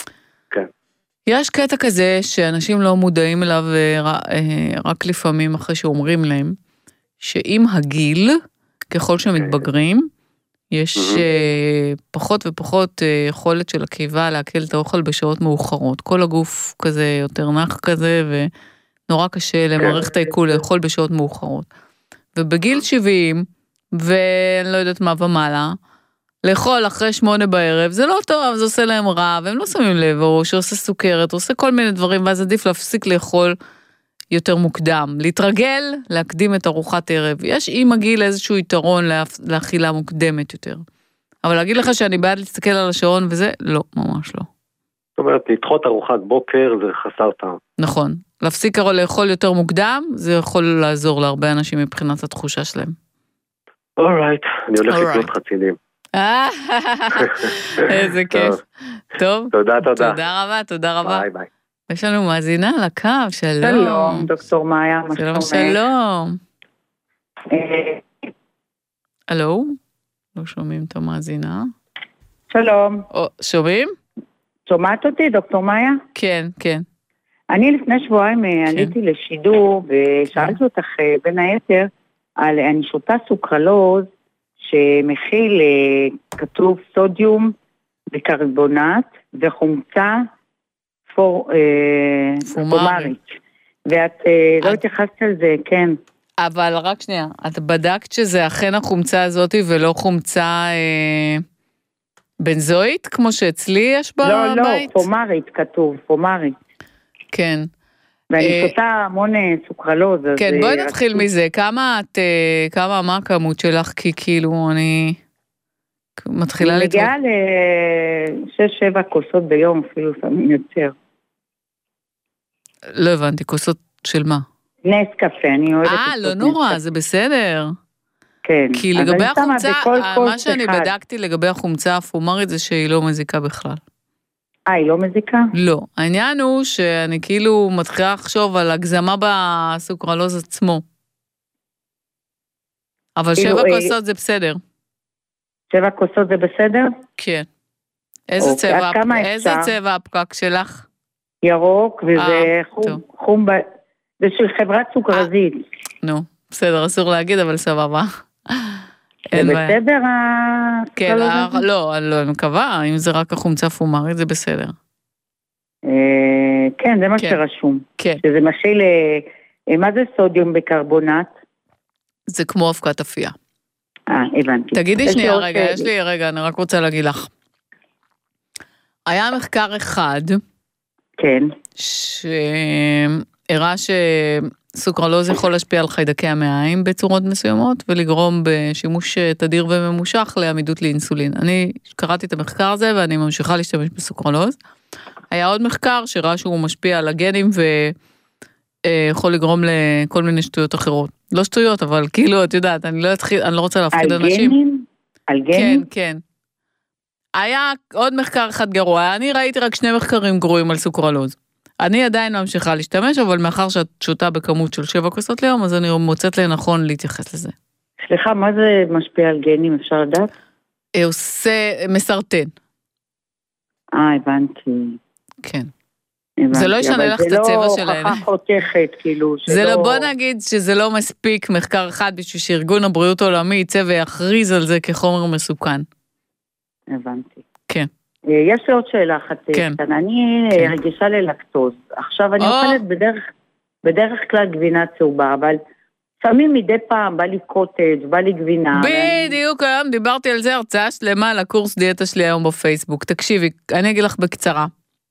יש קטע כזה שאנשים לא מודעים אליו רק לפעמים אחרי שאומרים להם, שאם הגיל, ככל שמתבגרים, יש פחות ופחות יכולת של הקיבה להקל את האוכל בשעות מאוחרות. כל הגוף כזה יותר נח כזה, ונורא קשה למערכת העיכול לאכול בשעות מאוחרות. ובגיל שבעים, ואני לא יודעת מה ומעלה, לאכול אחרי שמונה בערב, זה לא טוב, זה עושה להם רע, והם לא שמים לב, או שעושה סוכרת, עושה כל מיני דברים, ואז עדיף להפסיק לאכול יותר מוקדם, להתרגל, להקדים את ארוחת ערב. יש עם הגיל איזשהו יתרון לאכילה מוקדמת יותר. אבל להגיד לך שאני בעד להסתכל על השעון וזה, לא, ממש לא. זאת אומרת, לדחות ארוחת בוקר זה חסר טעם. נכון. להפסיק לאכול יותר מוקדם, זה יכול לעזור להרבה אנשים מבחינת התחושה שלהם. אורייט, אני הולך לקנות חצילים. איזה כיף. טוב. תודה, תודה. תודה רבה, תודה רבה. ביי, ביי. יש לנו מאזינה על הקו, שלום. שלום, דוקטור מאיה. שלום, שלום. הלו? לא שומעים את המאזינה. שלום. שומעים? שומעת אותי, דוקטור מאיה? כן, כן. אני לפני שבועיים עליתי לשידור, ושאלתי אותך בין היתר, על אני שותה סוכרלוז, שמכיל כתוב סודיום ביקרבונט וחומצה פורמרית. ואת לא התייחסת על זה, כן. אבל רק שנייה, את בדקת שזה אכן החומצה הזאת ולא חומצה בנזואית, כמו שאצלי יש בבית? לא, לא, פורמרית כתוב, פורמרית. כן. ואני שותה המון סוכרלוז. כן, בואי נתחיל מזה. כמה את, כמה, מה הכמות שלך? כי כאילו אני מתחילה לתרוק. אני מגיעה לשש, שבע כוסות ביום, אפילו לפעמים יותר. לא הבנתי, כוסות של מה? נס קפה, אני אוהבת. אה, לא נורא, זה בסדר. כן. כי לגבי החומצה, מה שאני בדקתי לגבי החומצה הפורמרית זה שהיא לא מזיקה בכלל. אה, היא לא מזיקה? לא. העניין הוא שאני כאילו מתחילה לחשוב על הגזמה בסוכרלוז עצמו. אבל שבע כוסות זה בסדר. שבע כוסות זה בסדר? כן. איזה צבע, איזה צבע הפקק שלך? ירוק, וזה חום, זה של חברת סוכרזית. נו, בסדר, אסור להגיד, אבל סבבה. זה בסדר? כן, לא, אני לא מקווה, אם זה רק החומצה פורמרית, זה בסדר. כן, זה מה שרשום. כן. שזה מכיל, מה זה סודיום ביקרבונט? זה כמו אבקת אפייה. אה, הבנתי. תגידי שנייה, רגע, יש לי, רגע, אני רק רוצה להגיד לך. היה מחקר אחד, כן. שהראה שסוכרלוז יכול להשפיע על חיידקי המעיים בצורות מסוימות, ולגרום בשימוש תדיר וממושך לעמידות לאינסולין. אני קראתי את המחקר הזה, ואני ממשיכה להשתמש בסוכרלוז. היה עוד מחקר שראה שהוא משפיע על הגנים, ויכול לגרום לכל מיני שטויות אחרות. לא שטויות, אבל כאילו, את יודעת, אני לא אתחיל, אני לא רוצה להפחיד אנשים. על גנים? על גנים? כן, כן. היה עוד מחקר אחד גרוע, אני ראיתי רק שני מחקרים גרועים על סוכרלוז. אני עדיין ממשיכה להשתמש, אבל מאחר שאת שותה בכמות של שבע כוסות ליום, אז אני מוצאת לנכון להתייחס לזה. סליחה, מה זה משפיע על גנים, אפשר לדעת? עושה, מסרטן. אה, הבנתי. כן. זה לא ישנה לך את הצבע של העיניים. זה לא הוכחה חותכת, כאילו. זה לא, בוא נגיד שזה לא מספיק מחקר אחד בשביל שארגון הבריאות העולמי יצא ויכריז על זה כחומר מסוכן. הבנתי. כן. יש לי עוד שאלה אחת. כן. אני רגישה ללקטוז. עכשיו אני אוכלת בדרך כלל גבינה צהובה, אבל לפעמים מדי פעם בא לי קוטג', בא לי גבינה. בדיוק, היום דיברתי על זה הרצאה שלמה על הקורס דיאטה שלי היום בפייסבוק. תקשיבי, אני אגיד לך בקצרה.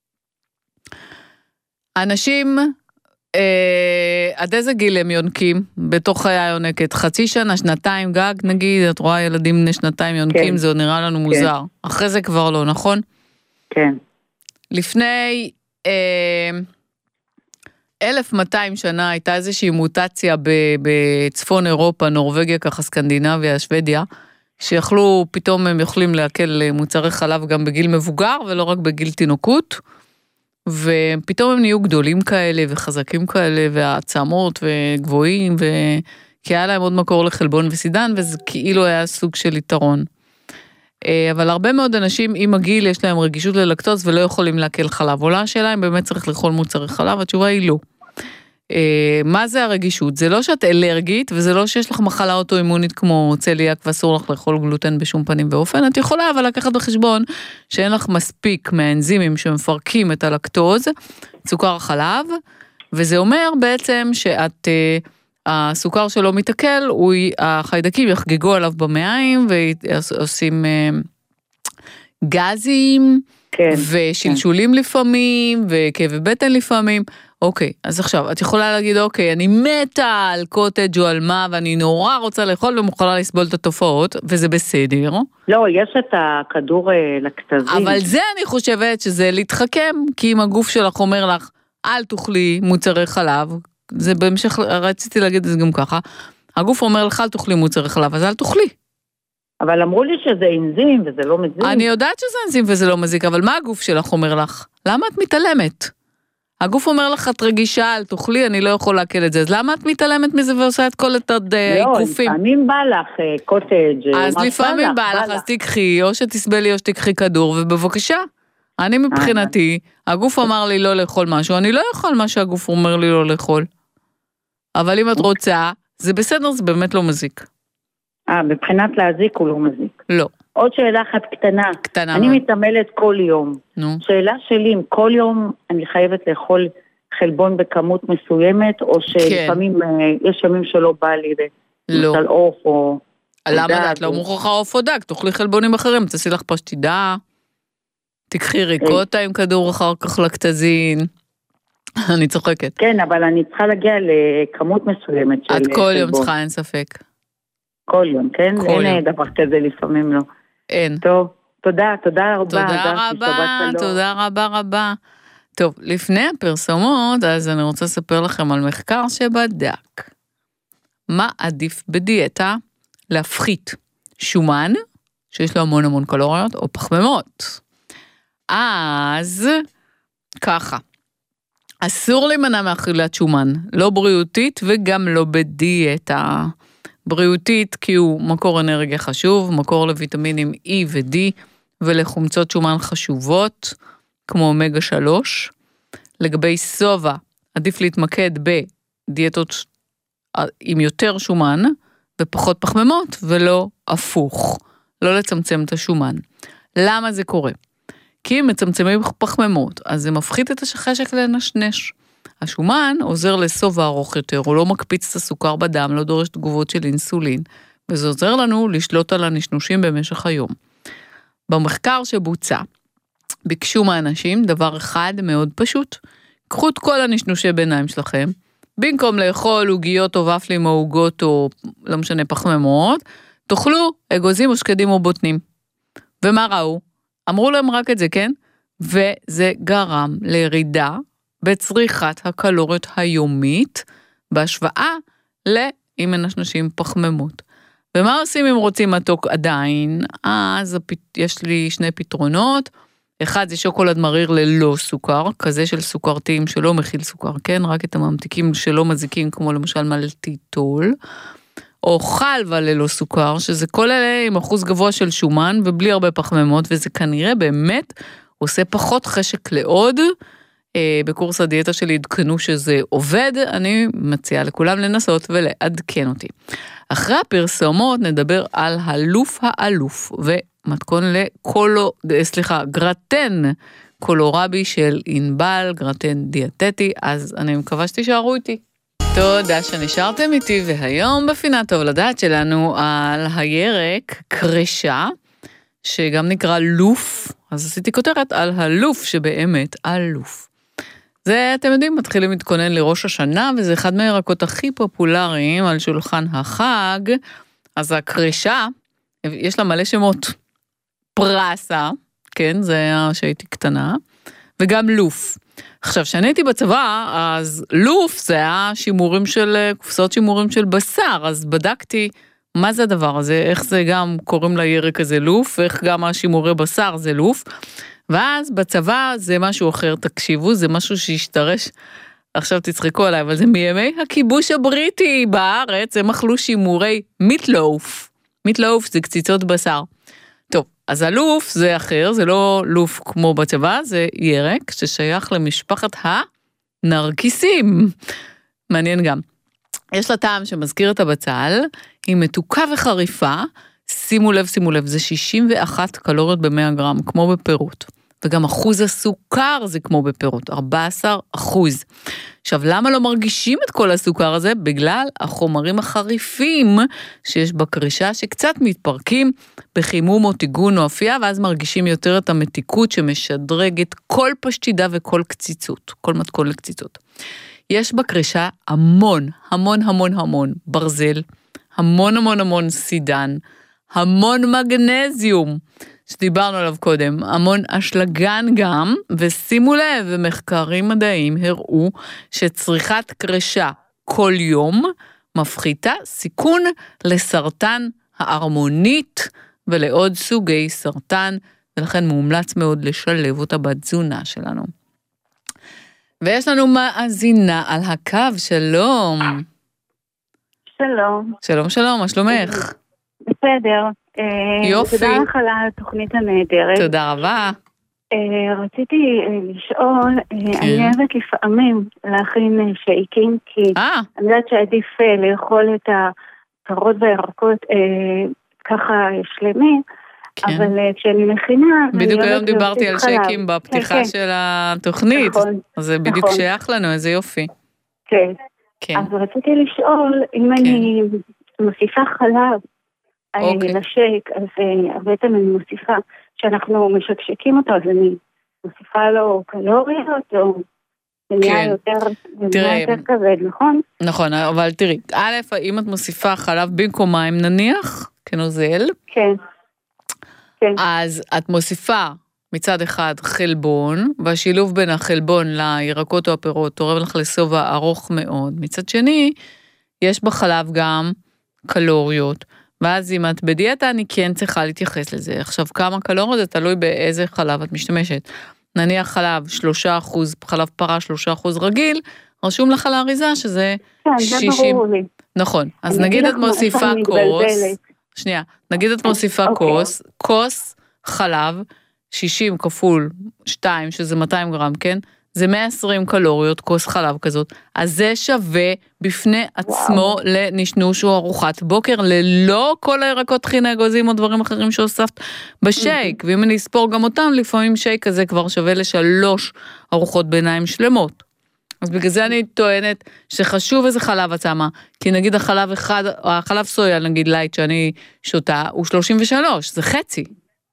אנשים, אה, עד איזה גיל הם יונקים בתוך חיי היונקת? חצי שנה, שנתיים גג, נגיד, את רואה ילדים בני שנתיים יונקים, כן. זה נראה לנו מוזר. כן. אחרי זה כבר לא, נכון? כן. לפני אה, אלף מאתיים שנה הייתה איזושהי מוטציה בצפון אירופה, נורווגיה, ככה סקנדינביה, שוודיה, שיכלו, פתאום הם יכולים להקל מוצרי חלב גם בגיל מבוגר, ולא רק בגיל תינוקות, ופתאום הם נהיו גדולים כאלה, וחזקים כאלה, והעצמות, וגבוהים, כי היה להם עוד מקור לחלבון וסידן, וזה כאילו היה סוג של יתרון. אבל הרבה מאוד אנשים עם הגיל יש להם רגישות ללקטוז, ולא יכולים להקל חלב. עולה השאלה אם באמת צריך לאכול מוצרי חלב, התשובה היא לא. מה זה הרגישות? זה לא שאת אלרגית, וזה לא שיש לך מחלה אוטואימונית כמו צליאק, ואסור לך לאכול גלוטן בשום פנים ואופן, את יכולה אבל לקחת בחשבון שאין לך מספיק מהאנזימים שמפרקים את הלקטוז, סוכר חלב, וזה אומר בעצם שאת, הסוכר שלו מתעכל, החיידקים יחגגו עליו במעיים, ועושים גזים, כן, ושלשולים כן. לפעמים, וכאבי בטן לפעמים, אוקיי, אז עכשיו, את יכולה להגיד, אוקיי, אני מתה על קוטג' או על מה, ואני נורא רוצה לאכול ומוכנה לסבול את התופעות, וזה בסדר. לא, יש את הכדור לקטזין. אבל זה אני חושבת שזה להתחכם, כי אם הגוף שלך אומר לך, אל תאכלי מוצרי חלב, זה בהמשך, רציתי להגיד את זה גם ככה, הגוף אומר לך, אל תאכלי מוצרי חלב, אז אל תאכלי. אבל אמרו לי שזה אנזים וזה לא מזיק. אני יודעת שזה אנזים וזה לא מזיק, אבל מה הגוף שלך אומר לך? למה את מתעלמת? הגוף אומר לך, את רגישה, אל תאכלי, אני לא יכול להקל את זה. אז למה את מתעלמת מזה ועושה את כל את העיקופים? לא, לפעמים בא לך קוטג'. אז לפעמים בא לך, אז תקחי, או שתסבלי או שתקחי כדור, ובבקשה. אני מבחינתי, הגוף אמר לי לא לאכול משהו, אני לא אוכל מה שהגוף אומר לי לא לאכול. אבל אם את רוצה, זה בסדר, זה באמת לא מזיק. אה, מבחינת להזיק הוא לא מזיק. לא. עוד שאלה אחת קטנה. קטנה. אני מתעמלת כל יום. נו. שאלה שלי, אם כל יום אני חייבת לאכול חלבון בכמות מסוימת, או שלפעמים כן. יש ימים שלא בא לי, לא. למשל אוף או... למה את לא מוכרחה אוף או דג? תאכלי חלבונים אחרים, תעשי לך פשטידה, תקחי ריקוטה עם כדור אחר כך לקטזין. אני צוחקת. כן, אבל אני צריכה להגיע לכמות מסוימת של חלבון. את כל יום צריכה, אין ספק. כל יום, כן? כל אין יום. דבר כזה לפעמים לא. אין. טוב, תודה, תודה רבה. תודה רבה, תודה רבה רבה. טוב, לפני הפרסומות, אז אני רוצה לספר לכם על מחקר שבדק. מה עדיף בדיאטה? להפחית שומן, שיש לו המון המון קלוריות, או פחמימות. אז, ככה. אסור להימנע מאכילת שומן, לא בריאותית וגם לא בדיאטה. בריאותית כי הוא מקור אנרגיה חשוב, מקור לויטמינים E ו-D ולחומצות שומן חשובות, כמו אומגה שלוש. לגבי סובה, עדיף להתמקד בדיאטות עם יותר שומן ופחות פחמימות, ולא הפוך, לא לצמצם את השומן. למה זה קורה? כי אם מצמצמים פחמימות, אז זה מפחית את החשק לנשנש. השומן עוזר לסובה ארוך יותר, הוא לא מקפיץ את הסוכר בדם, לא דורש תגובות של אינסולין, וזה עוזר לנו לשלוט על הנשנושים במשך היום. במחקר שבוצע, ביקשו מהאנשים דבר אחד מאוד פשוט, קחו את כל הנשנושי ביניים שלכם, במקום לאכול עוגיות או ופלים או עוגות או לא משנה פחמימות, תאכלו אגוזים או שקדים או בוטנים. ומה ראו? אמרו להם רק את זה, כן? וזה גרם לירידה בצריכת הקלוריות היומית, בהשוואה לאם מנשנשים פחמימות. ומה עושים אם רוצים מתוק עדיין? אז יש לי שני פתרונות, אחד זה שוקולד מריר ללא סוכר, כזה של סוכרתיים שלא מכיל סוכר, כן? רק את הממתיקים שלא מזיקים, כמו למשל מלטיטול, או חלבה ללא סוכר, שזה כל אלה עם אחוז גבוה של שומן ובלי הרבה פחמימות, וזה כנראה באמת עושה פחות חשק לעוד. בקורס הדיאטה שלי עדכנו שזה עובד, אני מציעה לכולם לנסות ולעדכן אותי. אחרי הפרסומות נדבר על הלוף האלוף, ומתכון לקולו, סליחה, גרטן קולורבי של אינבל, גרטן דיאטטי, אז אני מקווה שתישארו איתי. תודה שנשארתם איתי, והיום בפינת טוב לדעת שלנו על הירק קרישה, שגם נקרא לוף, אז עשיתי כותרת על הלוף שבאמת אלוף. זה, אתם יודעים, מתחילים להתכונן לראש השנה, וזה אחד מהירקות הכי פופולריים על שולחן החג, אז הקרישה, יש לה מלא שמות, פרסה, כן, זה היה שהייתי קטנה, וגם לוף. עכשיו, כשאני הייתי בצבא, אז לוף זה היה שימורים של, קופסאות שימורים של בשר, אז בדקתי מה זה הדבר הזה, איך זה גם קוראים לירק הזה לוף, ואיך גם השימורי בשר זה לוף, ואז בצבא זה משהו אחר, תקשיבו, זה משהו שהשתרש, עכשיו תצחקו עליי, אבל זה מימי הכיבוש הבריטי בארץ, הם אכלו שימורי מיטלוף, מיטלוף זה קציצות בשר. טוב, אז הלוף זה אחר, זה לא לוף כמו בצבא, זה ירק ששייך למשפחת הנרקיסים. מעניין גם. יש לה טעם שמזכיר את הבצל, היא מתוקה וחריפה, שימו לב, שימו לב, זה שישים ואחת קלוריות ב-מאה גרם, כמו בפירות. וגם אחוז הסוכר זה כמו בפירות, ארבעה עשר אחוז. עכשיו, למה לא מרגישים את כל הסוכר הזה? בגלל החומרים החריפים שיש בקרישה, שקצת מתפרקים בחימום או טיגון או אפייה, ואז מרגישים יותר את המתיקות שמשדרגת כל פשטידה וכל קציצות, כל מתכון לקציצות. יש בקרישה המון, המון, המון, המון ברזל, המון, המון, המון סידן, המון מגנזיום, שדיברנו עליו קודם, המון אשלגן גם, ושימו לב, ומחקרים מדעיים הראו שצריכת קרישה כל יום מפחיתה סיכון לסרטן הערמונית ולעוד סוגי סרטן, ולכן מומלץ מאוד לשלב אותה בתזונה שלנו. ויש לנו מאזינה על הקו, שלום. שלום. שלום, שלום, מה שלומך? בסדר. יופי. תודה לך על התוכנית הנהדרת. תודה רבה. רציתי לשאול, אני אוהבת לפעמים להכין שייקים, כי אני יודעת שעדיף לאכול את הפירות והירקות ככה שלמים, אבל כשאני מכינה... בדיוק היום דיברתי על שייקים בפתיחה של התוכנית, אז זה בדיוק שייך לנו, איזה יופי. כן. אז רציתי לשאול, אם אני מוסיפה חלב, לשייק, אז בעצם אני מוסיפה, שאנחנו משקשקים אותו, אז אני מוסיפה לו קלוריות, או נהיה יותר כבד, נכון? נכון, אבל תראי, א', אם את מוסיפה חלב במקום מים נניח, כנוזל, כן. אז את מוסיפה מצד אחד חלבון, והשילוב בין החלבון לירקות או הפירות תורם לך לסובה ארוך מאוד. מצד שני, יש בחלב גם קלוריות, ואז אם את בדיאטה, אני כן צריכה להתייחס לזה. עכשיו, כמה קלוריות זה תלוי באיזה חלב את משתמשת. נניח חלב שלושה אחוז, חלב פרה שלושה אחוז רגיל, רשום לך לאריזה שזה כן, שישים. זה ברור לי. נכון, אז נגיד את מוסיפה כוס, שנייה, נגיד את מוסיפה כוס, כוס חלב, שישים כפול שתיים, שזה מאתיים גרם, כן? זה מאה ועשרים קלוריות, כוס חלב כזאת, אז זה שווה בפני עצמו לנשנוש או ארוחת בוקר, ללא כל הירקות טחינה, אגוזים או דברים אחרים שהוספת בשייק, ואם אני אספור גם אותם, לפעמים שייק הזה כבר שווה לשלוש ארוחות ביניים שלמות. אז בגלל זה אני טוענת שחשוב איזה חלב את שמה, כי נגיד החלב אחד, החלב סויה, נגיד לייט שאני שותה, הוא שלושים ושלוש, זה חצי.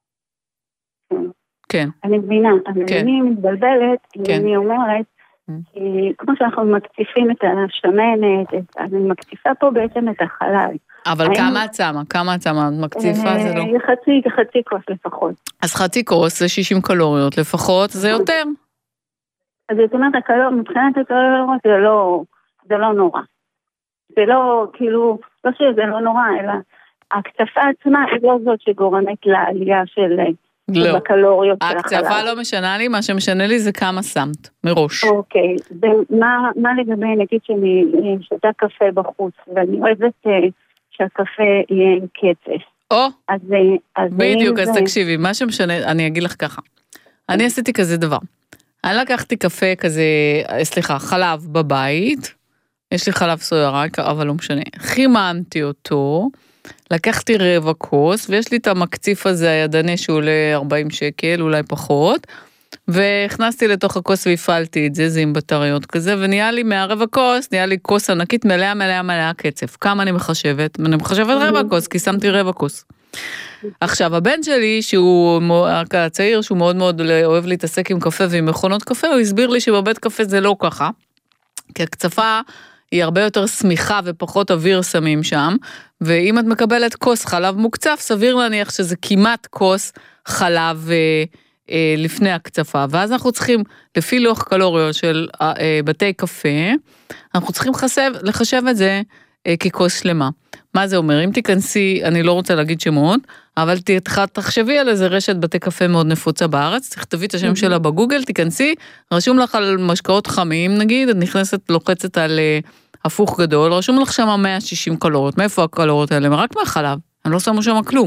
כן. אני מבינה, אבל אני מתבלבלת, אני אומרת, כמו שאנחנו מקציפים את השמנת, אני מקציפה פה בעצם את החלב. אבל כמה את שמה? כמה את שמה? מקציפה זה לא? חצי, חצי כוס לפחות. אז חצי כוס זה שישים קלוריות לפחות, זה יותר. אז זאת אומרת, מבחינת הקלוריות זה לא, זה לא נורא. זה לא, כאילו, לא שזה לא נורא, אלא ההקצפה עצמה היא לא זאת שגורמת לעלייה של... לא, בקלוריות של החלב. ההקצפה לא משנה לי, מה שמשנה לי זה כמה שמת, מראש. אוקיי, ומה מה לגבי, נגיד שאני שותה קפה בחוץ, ואני אוהבת שהקפה יהיה עם קצף. או, אז, אז בדיוק, אז זה... תקשיבי, מה שמשנה, אני אגיד לך ככה. אני עשיתי כזה דבר. אני לקחתי קפה כזה, סליחה, חלב בבית, יש לי חלב סויה, אבל לא משנה. חיממתי אותו, לקחתי רבע כוס, ויש לי את המקציף הזה הידני שהוא עולה ארבעים שקל, אולי פחות, והכנסתי לתוך הכוס והפעלתי את זה, זה עם בטריות כזה, ונהיה לי מהרבע כוס, נהיה לי כוס ענקית מלאה מלאה מלאה קצף. כמה אני מחשבת? אני מחשבת רבע כוס, כי שמתי רבע כוס. עכשיו, הבן שלי, שהוא הצעיר, שהוא מאוד מאוד אוהב להתעסק עם קפה ועם מכונות קפה, הוא הסביר לי שבבית קפה זה לא ככה, כי הקצפה היא הרבה יותר סמיכה ופחות אוויר שמים שם, ואם את מקבלת כוס חלב מוקצף, סביר להניח שזה כמעט כוס חלב אה, אה, לפני הקצפה, ואז אנחנו צריכים, לפי לוח קלוריות של אה, בתי קפה, אנחנו צריכים לחשב, לחשב את זה אה, ככוס שלמה. מה זה אומר? אם תיכנסי, אני לא רוצה להגיד שמות, אבל תחשבי על איזה רשת בתי קפה מאוד נפוצה בארץ, תכתבי את השם שלה בגוגל, תיכנסי, רשום לך על משקאות חמים, נגיד, את נכנסת, לוחצת על הפוך גדול, רשום לך שם מאה ושישים קלוריות, מאיפה הקלוריות האלה? רק מהחלב, אני לא שמו שם כלום.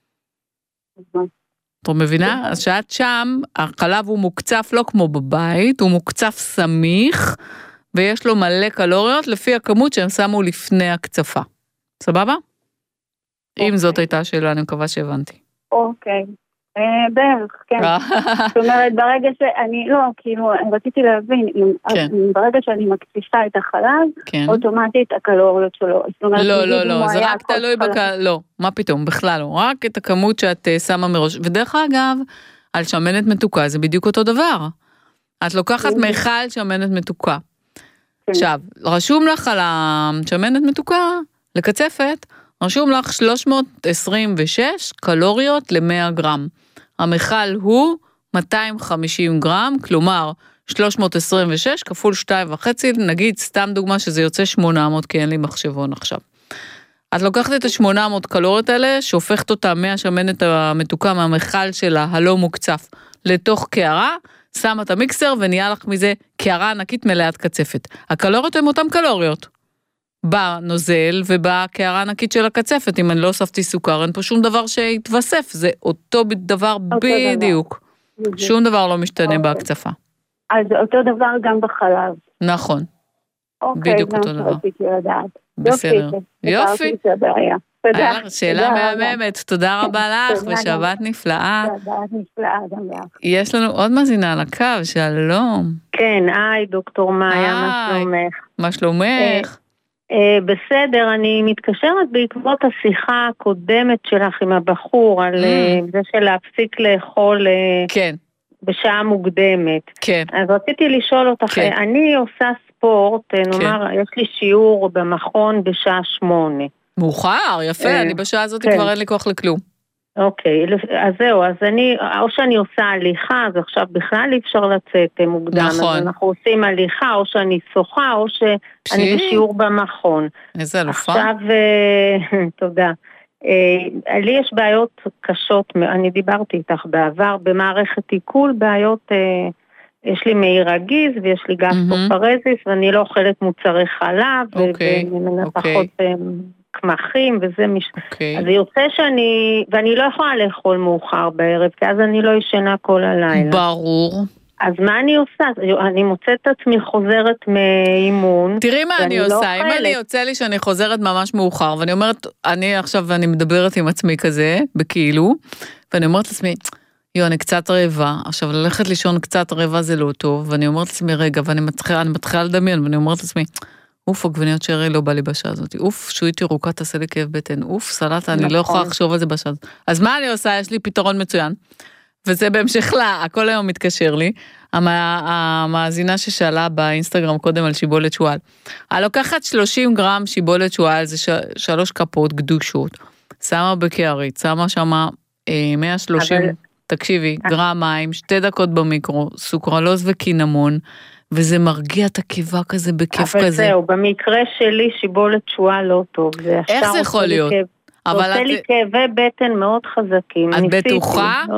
את מבינה? אז שאת שם, החלב הוא מוקצף לא כמו בבית, הוא מוקצף סמיך, ויש לו מלא קלוריות, לפי הכמות שהם שמו לפני הקצפה. סבבה? אם זאת הייתה השאלה, אני מקווה שהבנתי. אוקיי. בערך, כן. זאת אומרת, ברגע שאני, לא, כאילו, רציתי להבין, ברגע שאני מקציפה את החלב, אוטומטית הקלוריות שלו. לא, לא, לא, זה רק תלוי בקל... לא, מה פתאום, בכלל לא. רק את הכמות שאת שמה מראש. ודרך אגב, על שמנת מתוקה, זה בדיוק אותו דבר. את לוקחת מיכל שמנת מתוקה. עכשיו, רשום לך על השמנת מתוקה, לקצפת, רשום לך שלוש מאות עשרים ושש קלוריות ל-מאה גרם. המכל הוא מאתיים וחמישים גרם, כלומר שלוש מאות עשרים ושש כפול שתיים וחצי, נגיד סתם דוגמה שזה יוצא שמונה מאות, כי אין לי מחשבון עכשיו. את לוקחת את ה-שמונה מאות קלוריות האלה, שהופכת אותה מהשמנת המתוקה מהמכל שלה, הלא מוקצף, לתוך קערה, שמה את המיקסר ונהיה לך מזה קערה ענקית מלאת קצפת. הקלוריות הן אותן קלוריות. בנוזל ובקערה ענקית של הקצפת, אם אני לא הוספתי סוכר, אין פה שום דבר שיתווסף, זה אותו דבר בדיוק. שום דבר לא משתנה בהקצפה. אז אותו דבר גם בחלב. נכון. בדיוק אותו דבר. בסדר. יופי. שאלה מהממת, תודה רבה לך, ושבת נפלאה. שבת נפלאה גם לך. יש לנו עוד מאזינה על הקו, שלום. כן, היי, דוקטור מאיה, מה שלומך? מה שלומך? בסדר, אני מתקשרת בעקבות השיחה הקודמת שלך עם הבחור, על זה של להפסיק לאכול בשעה מוקדמת. כן. אז רציתי לשאול אותך, אני עושה ספורט, נאמר, יש לי שיעור במכון בשעה שמונה. מאוחר, יפה, אני בשעה הזאת כבר אין לי כוח לכלום. אוקיי, אז זהו, אז אני, או שאני עושה הליכה, אז עכשיו בכלל אי אפשר לצאת מוקדם, נכון. אז אנחנו עושים הליכה, או שאני שוחה, או שאני בשיעור במכון. איזה אלופה. עכשיו, תודה. לי יש בעיות קשות, אני דיברתי איתך בעבר, במערכת עיכול, בעיות, יש לי מעי רגיז, ויש לי גסטרופרזיס, ואני לא אוכלת מוצרי חלב, ומנפחות קמחים, וזה מש... Okay. אז זה יוצא שאני, ואני לא יכולה לאכול מאוחר בערב, כי אז אני לא ישנה כל הלילה. ברור. אז מה אני עושה? אני מוצאת את עצמי חוזרת מאימון. תראי מה אני עושה, לא אם אני יוצא לי שאני חוזרת ממש מאוחר, ואני אומרת, אני עכשיו, ואני מדברת עם עצמי כזה, בכאילו, ואני אומרת לעצמי, יו, אני קצת רעבה, עכשיו ללכת לישון קצת רעבה זה לא טוב, ואני אומרת לעצמי, רגע, ואני מתחילה, אני מתחילה לדמיין, ואני אומרת לעצמי, אוף, עגבניות שרי לא בא לי בשעה הזאת, אוף, שועית ירוקה תעשה לי כאב בטן, אוף, סלטה, אני לא יכולה לחשוב על זה בשעה הזאת. אז מה אני עושה? יש לי פתרון מצוין, וזה בהמשך לה, הכל היום מתקשר לי, המאזינה ששאלה באינסטגרם קודם על שיבולת שואל, אני לוקחת שלושים גרם שיבולת שואל, זה שלוש כפות גדושות, שמה בקערית, שמה שמה מאה ושלושים, תקשיבי, גרם מים, שתי דקות במיקרו, סוכרלוז וקינמון, וזה מרגיע את הקיבה כזה בכיף כזה. אבל זהו, במקרה שלי שיבולת שואה לא טוב. איך זה יכול להיות? עושה לי כאבי בטן מאוד חזקים. את בטוחה?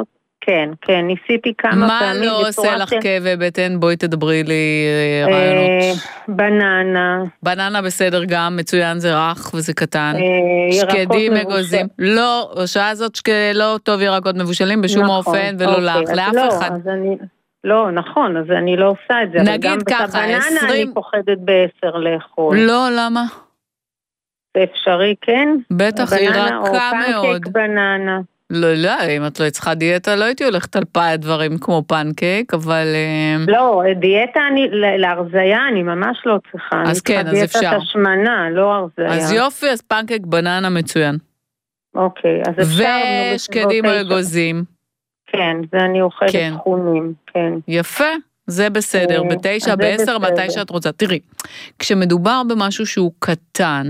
כן, כן, ניסיתי כמה מה פעמים. מה לא עושה לך כאבי בטן? בואי תדברי לי רעיונות. בננה. בננה בסדר גם, מצוין, זה רך וזה קטן. שקדים אגוזים. לא, בשעה הזאת לא טוב ירקות מבושלים בשום אופן ולא לך, לאף אחד. לא, נכון, אז אני לא עושה את זה. נגיד ככה, עשרים... אבל גם בבננה אני פוחדת בעשר לאכול. לא, למה? זה אפשרי, כן? בטח, היא רכה מאוד. או פנקק בננה. לא, לא, אם את לא צריכה דיאטה, לא הייתי הולכת על פאי דברים כמו פנקק, אבל... לא, דיאטה אני, להרזיה אני ממש לא צריכה. אז כן, אז אפשר. דיאטת השמנה, לא הרזיה. אז יופי, אז פנקק בננה מצוין. אוקיי, אז אפשר... ושקדים או אגוזים. כן, זה אני אוכלת תכונים, כן. יפה, זה בסדר, בתשע, בעשר, מתי שאת רוצה. תראי, כשמדובר במשהו שהוא קטן,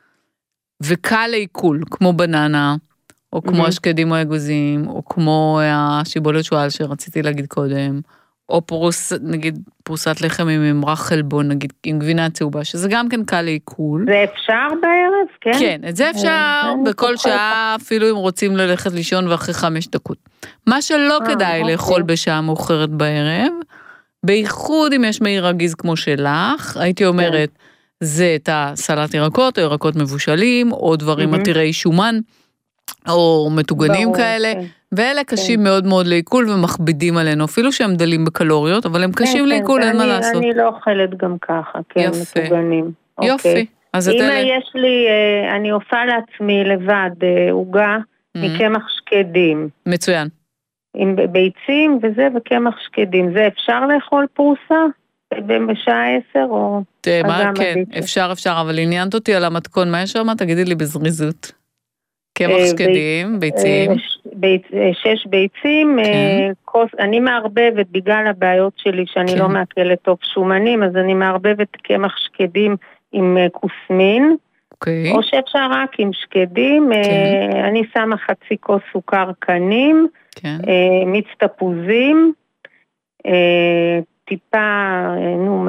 וקל לעיכול, כמו בננה, או כמו השקדים או אגוזים, או כמו השיבולת שועל שרציתי להגיד קודם, או פרוס, נגיד פרוסת לחם עם ממרח חלבון, נגיד עם גבינה צהובה, שזה גם כן קל לעיכול. זה אפשר בערב, כן? כן, את זה אפשר בכל שעה, אפילו אם רוצים ללכת לישון ואחרי חמש דקות. מה שלא כדאי לאכול בשעה מאוחרת בערב, בייחוד אם יש מעי רגיז כמו שלך, הייתי אומרת, זה את הסלט ירקות, או ירקות מבושלים, או דברים עתירי שומן, או מטוגנים כאלה, ואלה קשים מאוד מאוד לעיכול ומכבידים עלינו, אפילו שהם דלים בקלוריות, אבל הם קשים לעיכול, אין מה לעשות. אני לא אוכלת גם ככה, כן, מטוגנים. יופי. אם יש לי, אני עושה לעצמי לבד עוגה מקמח שקדים. מצוין. עם ביצים וזה וקמח שקדים, זה אפשר לאכול פרוסה? בשעה עשר או... מה, כן, אפשר, אפשר, אבל עניינת אותי על המתכון, מה יש שם? תגידי לי בזריזות. קמח שקדים, ביצים. שש ביצים, אני מערבבת בגלל הבעיות שלי שאני לא מעכלת טוב שומנים, אז אני מערבבת קמח שקדים עם קוסמין, או שאפשר רק עם שקדים, אני שמה חצי כוס סוכר קנים, מיץ תפוזים, טיפה, נו,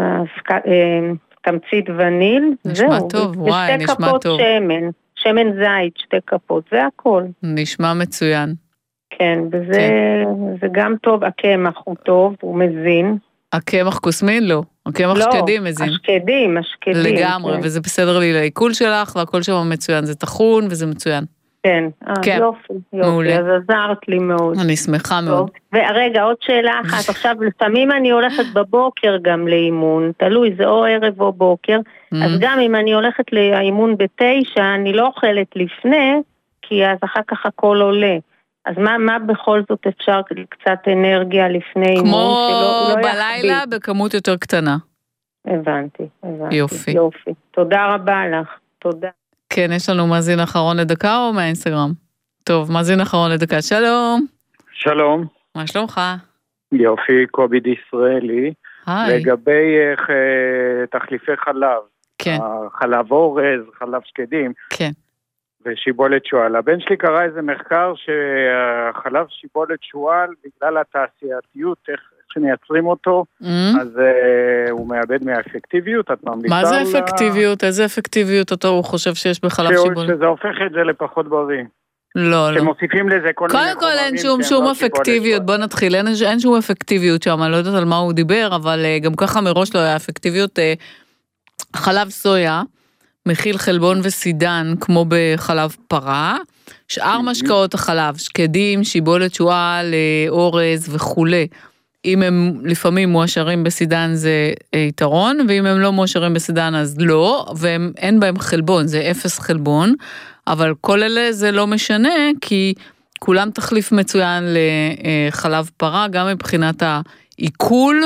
תמצית וניל, נשמע טוב, וואי, נשמע טוב. ושתי כפות שמן. שמן זית, שתי כפות, זה הכל. נשמע מצוין. כן, וזה כן. זה גם טוב, הקמח הוא טוב, הוא מזין. הקמח קוסמין? לא. הקמח לא, שקדים מזין. השקדים, השקדים. לגמרי, כן. וזה בסדר לי לעיכול שלך, והכל שם מצוין, זה תחון וזה מצוין. כן, כן. יופי, יופי, אז עזרת לי מאוד. אני שמחה מאוד. ורגע, עוד שאלה אחת, עכשיו לפעמים אני הולכת בבוקר גם לאימון, תלוי, זה או ערב או בוקר, אז גם אם אני הולכת לאימון בתשע, אני לא אוכלת לפני, כי אז אחר כך הכל עולה. אז מה, מה בכל זאת אפשר קצת אנרגיה לפני אימון? כמו בלילה בכמות יותר קטנה. הבנתי, הבנתי. יופי. יופי. תודה רבה לך, תודה. כן, יש לנו מאזין אחרון לדקה או מהאינסטגרם? טוב, מאזין אחרון לדקה, שלום. שלום. מה שלומך? יופי, קובי דישראלי. היי. לגבי uh, תחליפי חלב. כן. חלב אורז, חלב שקדים. כן. ושיבולת שועל. הבן שלי קרא איזה מחקר שהחלב שיבולת שועל, בגלל התעשייתיות, איך שמייצרים אותו, mm-hmm. אז uh, הוא מאבד מהאפקטיביות, את ממליצה... מה זה אפקטיביות? לה... איזה אפקטיביות אותו הוא חושב שיש בחלב שיבולת? שזה הופך את זה לפחות בריא. לא, לא. שמוסיפים לזה כל מיני חומרים. קודם כל אין שום, שום אפקטיביות, בוא נתחיל, אין, אין שום אפקטיביות שם, אני לא יודעת על מה הוא דיבר, אבל uh, גם ככה מראש לא היה אפקטיביות. Uh, חלב סויה, מכיל חלבון וסידן, כמו בחלב פרה, שאר mm-hmm. משקאות החלב, שקדים, שיבולת שועל, אורז וכולי, אם הם לפעמים מואשרים בסידן זה יתרון, ואם הם לא מואשרים בסידן אז לא, ואין בהם חלבון, זה אפס חלבון, אבל כל אלה זה לא משנה, כי כולם תחליף מצוין לחלב פרה, גם מבחינת העיכול,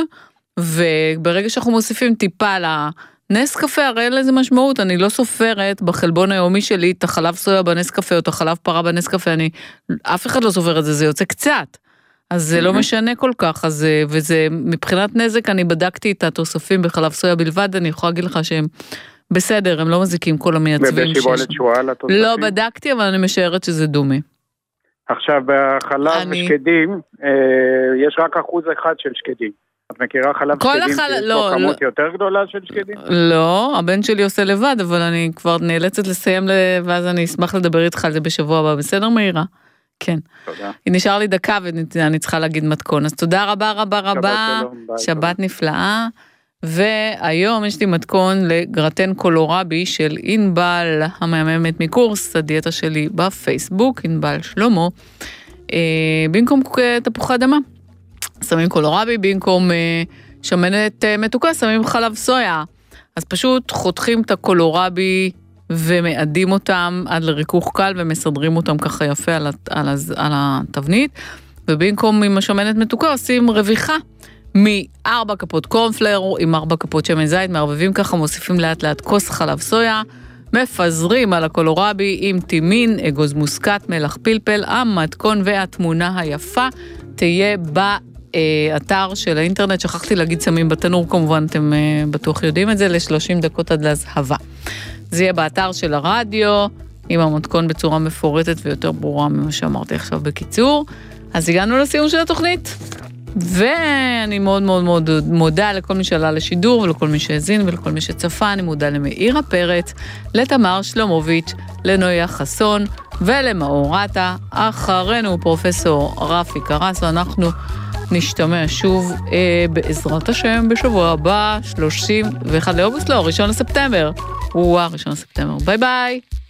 וברגע שאנחנו מוסיפים טיפה לנס קפה, הרי אין לזה משמעות, אני לא סופרת בחלבון היומי שלי את החלב סויה בנס קפה, או את החלב פרה בנס קפה, אני, אף אחד לא סופר את זה, זה יוצא קצת. אז זה לא משנה כל כך, אז, וזה מבחינת נזק, אני בדקתי את התוספים בחלב סויה בלבד, אני יכולה להגיד לך שהם בסדר, הם לא מזיקים כל המייצבים. ובשיבולת שועל התוספים? לא בדקתי, אבל אני משערת שזה דומה. עכשיו, בחלב אני... שקדים, יש רק אחוז אחד של שקדים. את מכירה חלב שקדים החל... שיש לא, פה כמות לא... יותר גדולה של שקדים? לא, הבן שלי עושה לבד, אבל אני כבר נאלצת לסיים, ואז אני אשמח לדבר איתך על זה בשבוע הבא, בסדר מהירה? כן. תודה. נשאר לי דקה ואני צריכה להגיד מתכון, אז תודה רבה רבה רבה, שבת נפלאה, והיום יש לי מתכון לגרטן קולורבי של אינבל, המהממת מקורס הדיאטה שלי בפייסבוק, אינבל שלמה, במקום תפוחי אדמה. שמים קולורבי, במקום שמנת מתוקה, שמים חלב סויה. אז פשוט חותכים את הקולורבי ומאדים אותם עד לריכוך קל ומסדרים אותם ככה יפה על, על, על התבנית, ובמקום עם השמנת מתוקה עושים רוויחה מארבע כפות קורנפלר עם ארבע כפות שמן זית, מערבבים ככה, מוסיפים לאט לאט כוס חלב סויה, מפזרים על הקולורבי עם טימין, אגוז מוסקת, מלח פלפל, המתכון והתמונה היפה תהיה באתר של האינטרנט, שכחתי להגיד שמים בתנור כמובן, אתם בטוח יודעים את זה, ל-שלושים דקות עד להזהבה. זה יהיה באתר של הרדיו, עם המתכון בצורה מפורטת ויותר ברורה ממה שאמרתי עכשיו בקיצור. אז הגענו לסיום של התוכנית, ואני מאוד מאוד מאוד מודה לכל מי שעלה לשידור, ולכל מי שהזין ולכל מי שצפה. אני מודה למאירה פרץ, לתמר שלומוביץ', לנויה חסון ולמאור רטה. אחרינו פרופסור רפי קרסו, אנחנו נשתמע שוב אה, בעזרת השם בשבוע הבא, שלושים ואחד לאוגוסט, לא, ראשון לספטמבר. וואה, ראשון לספטמבר. ביי ביי.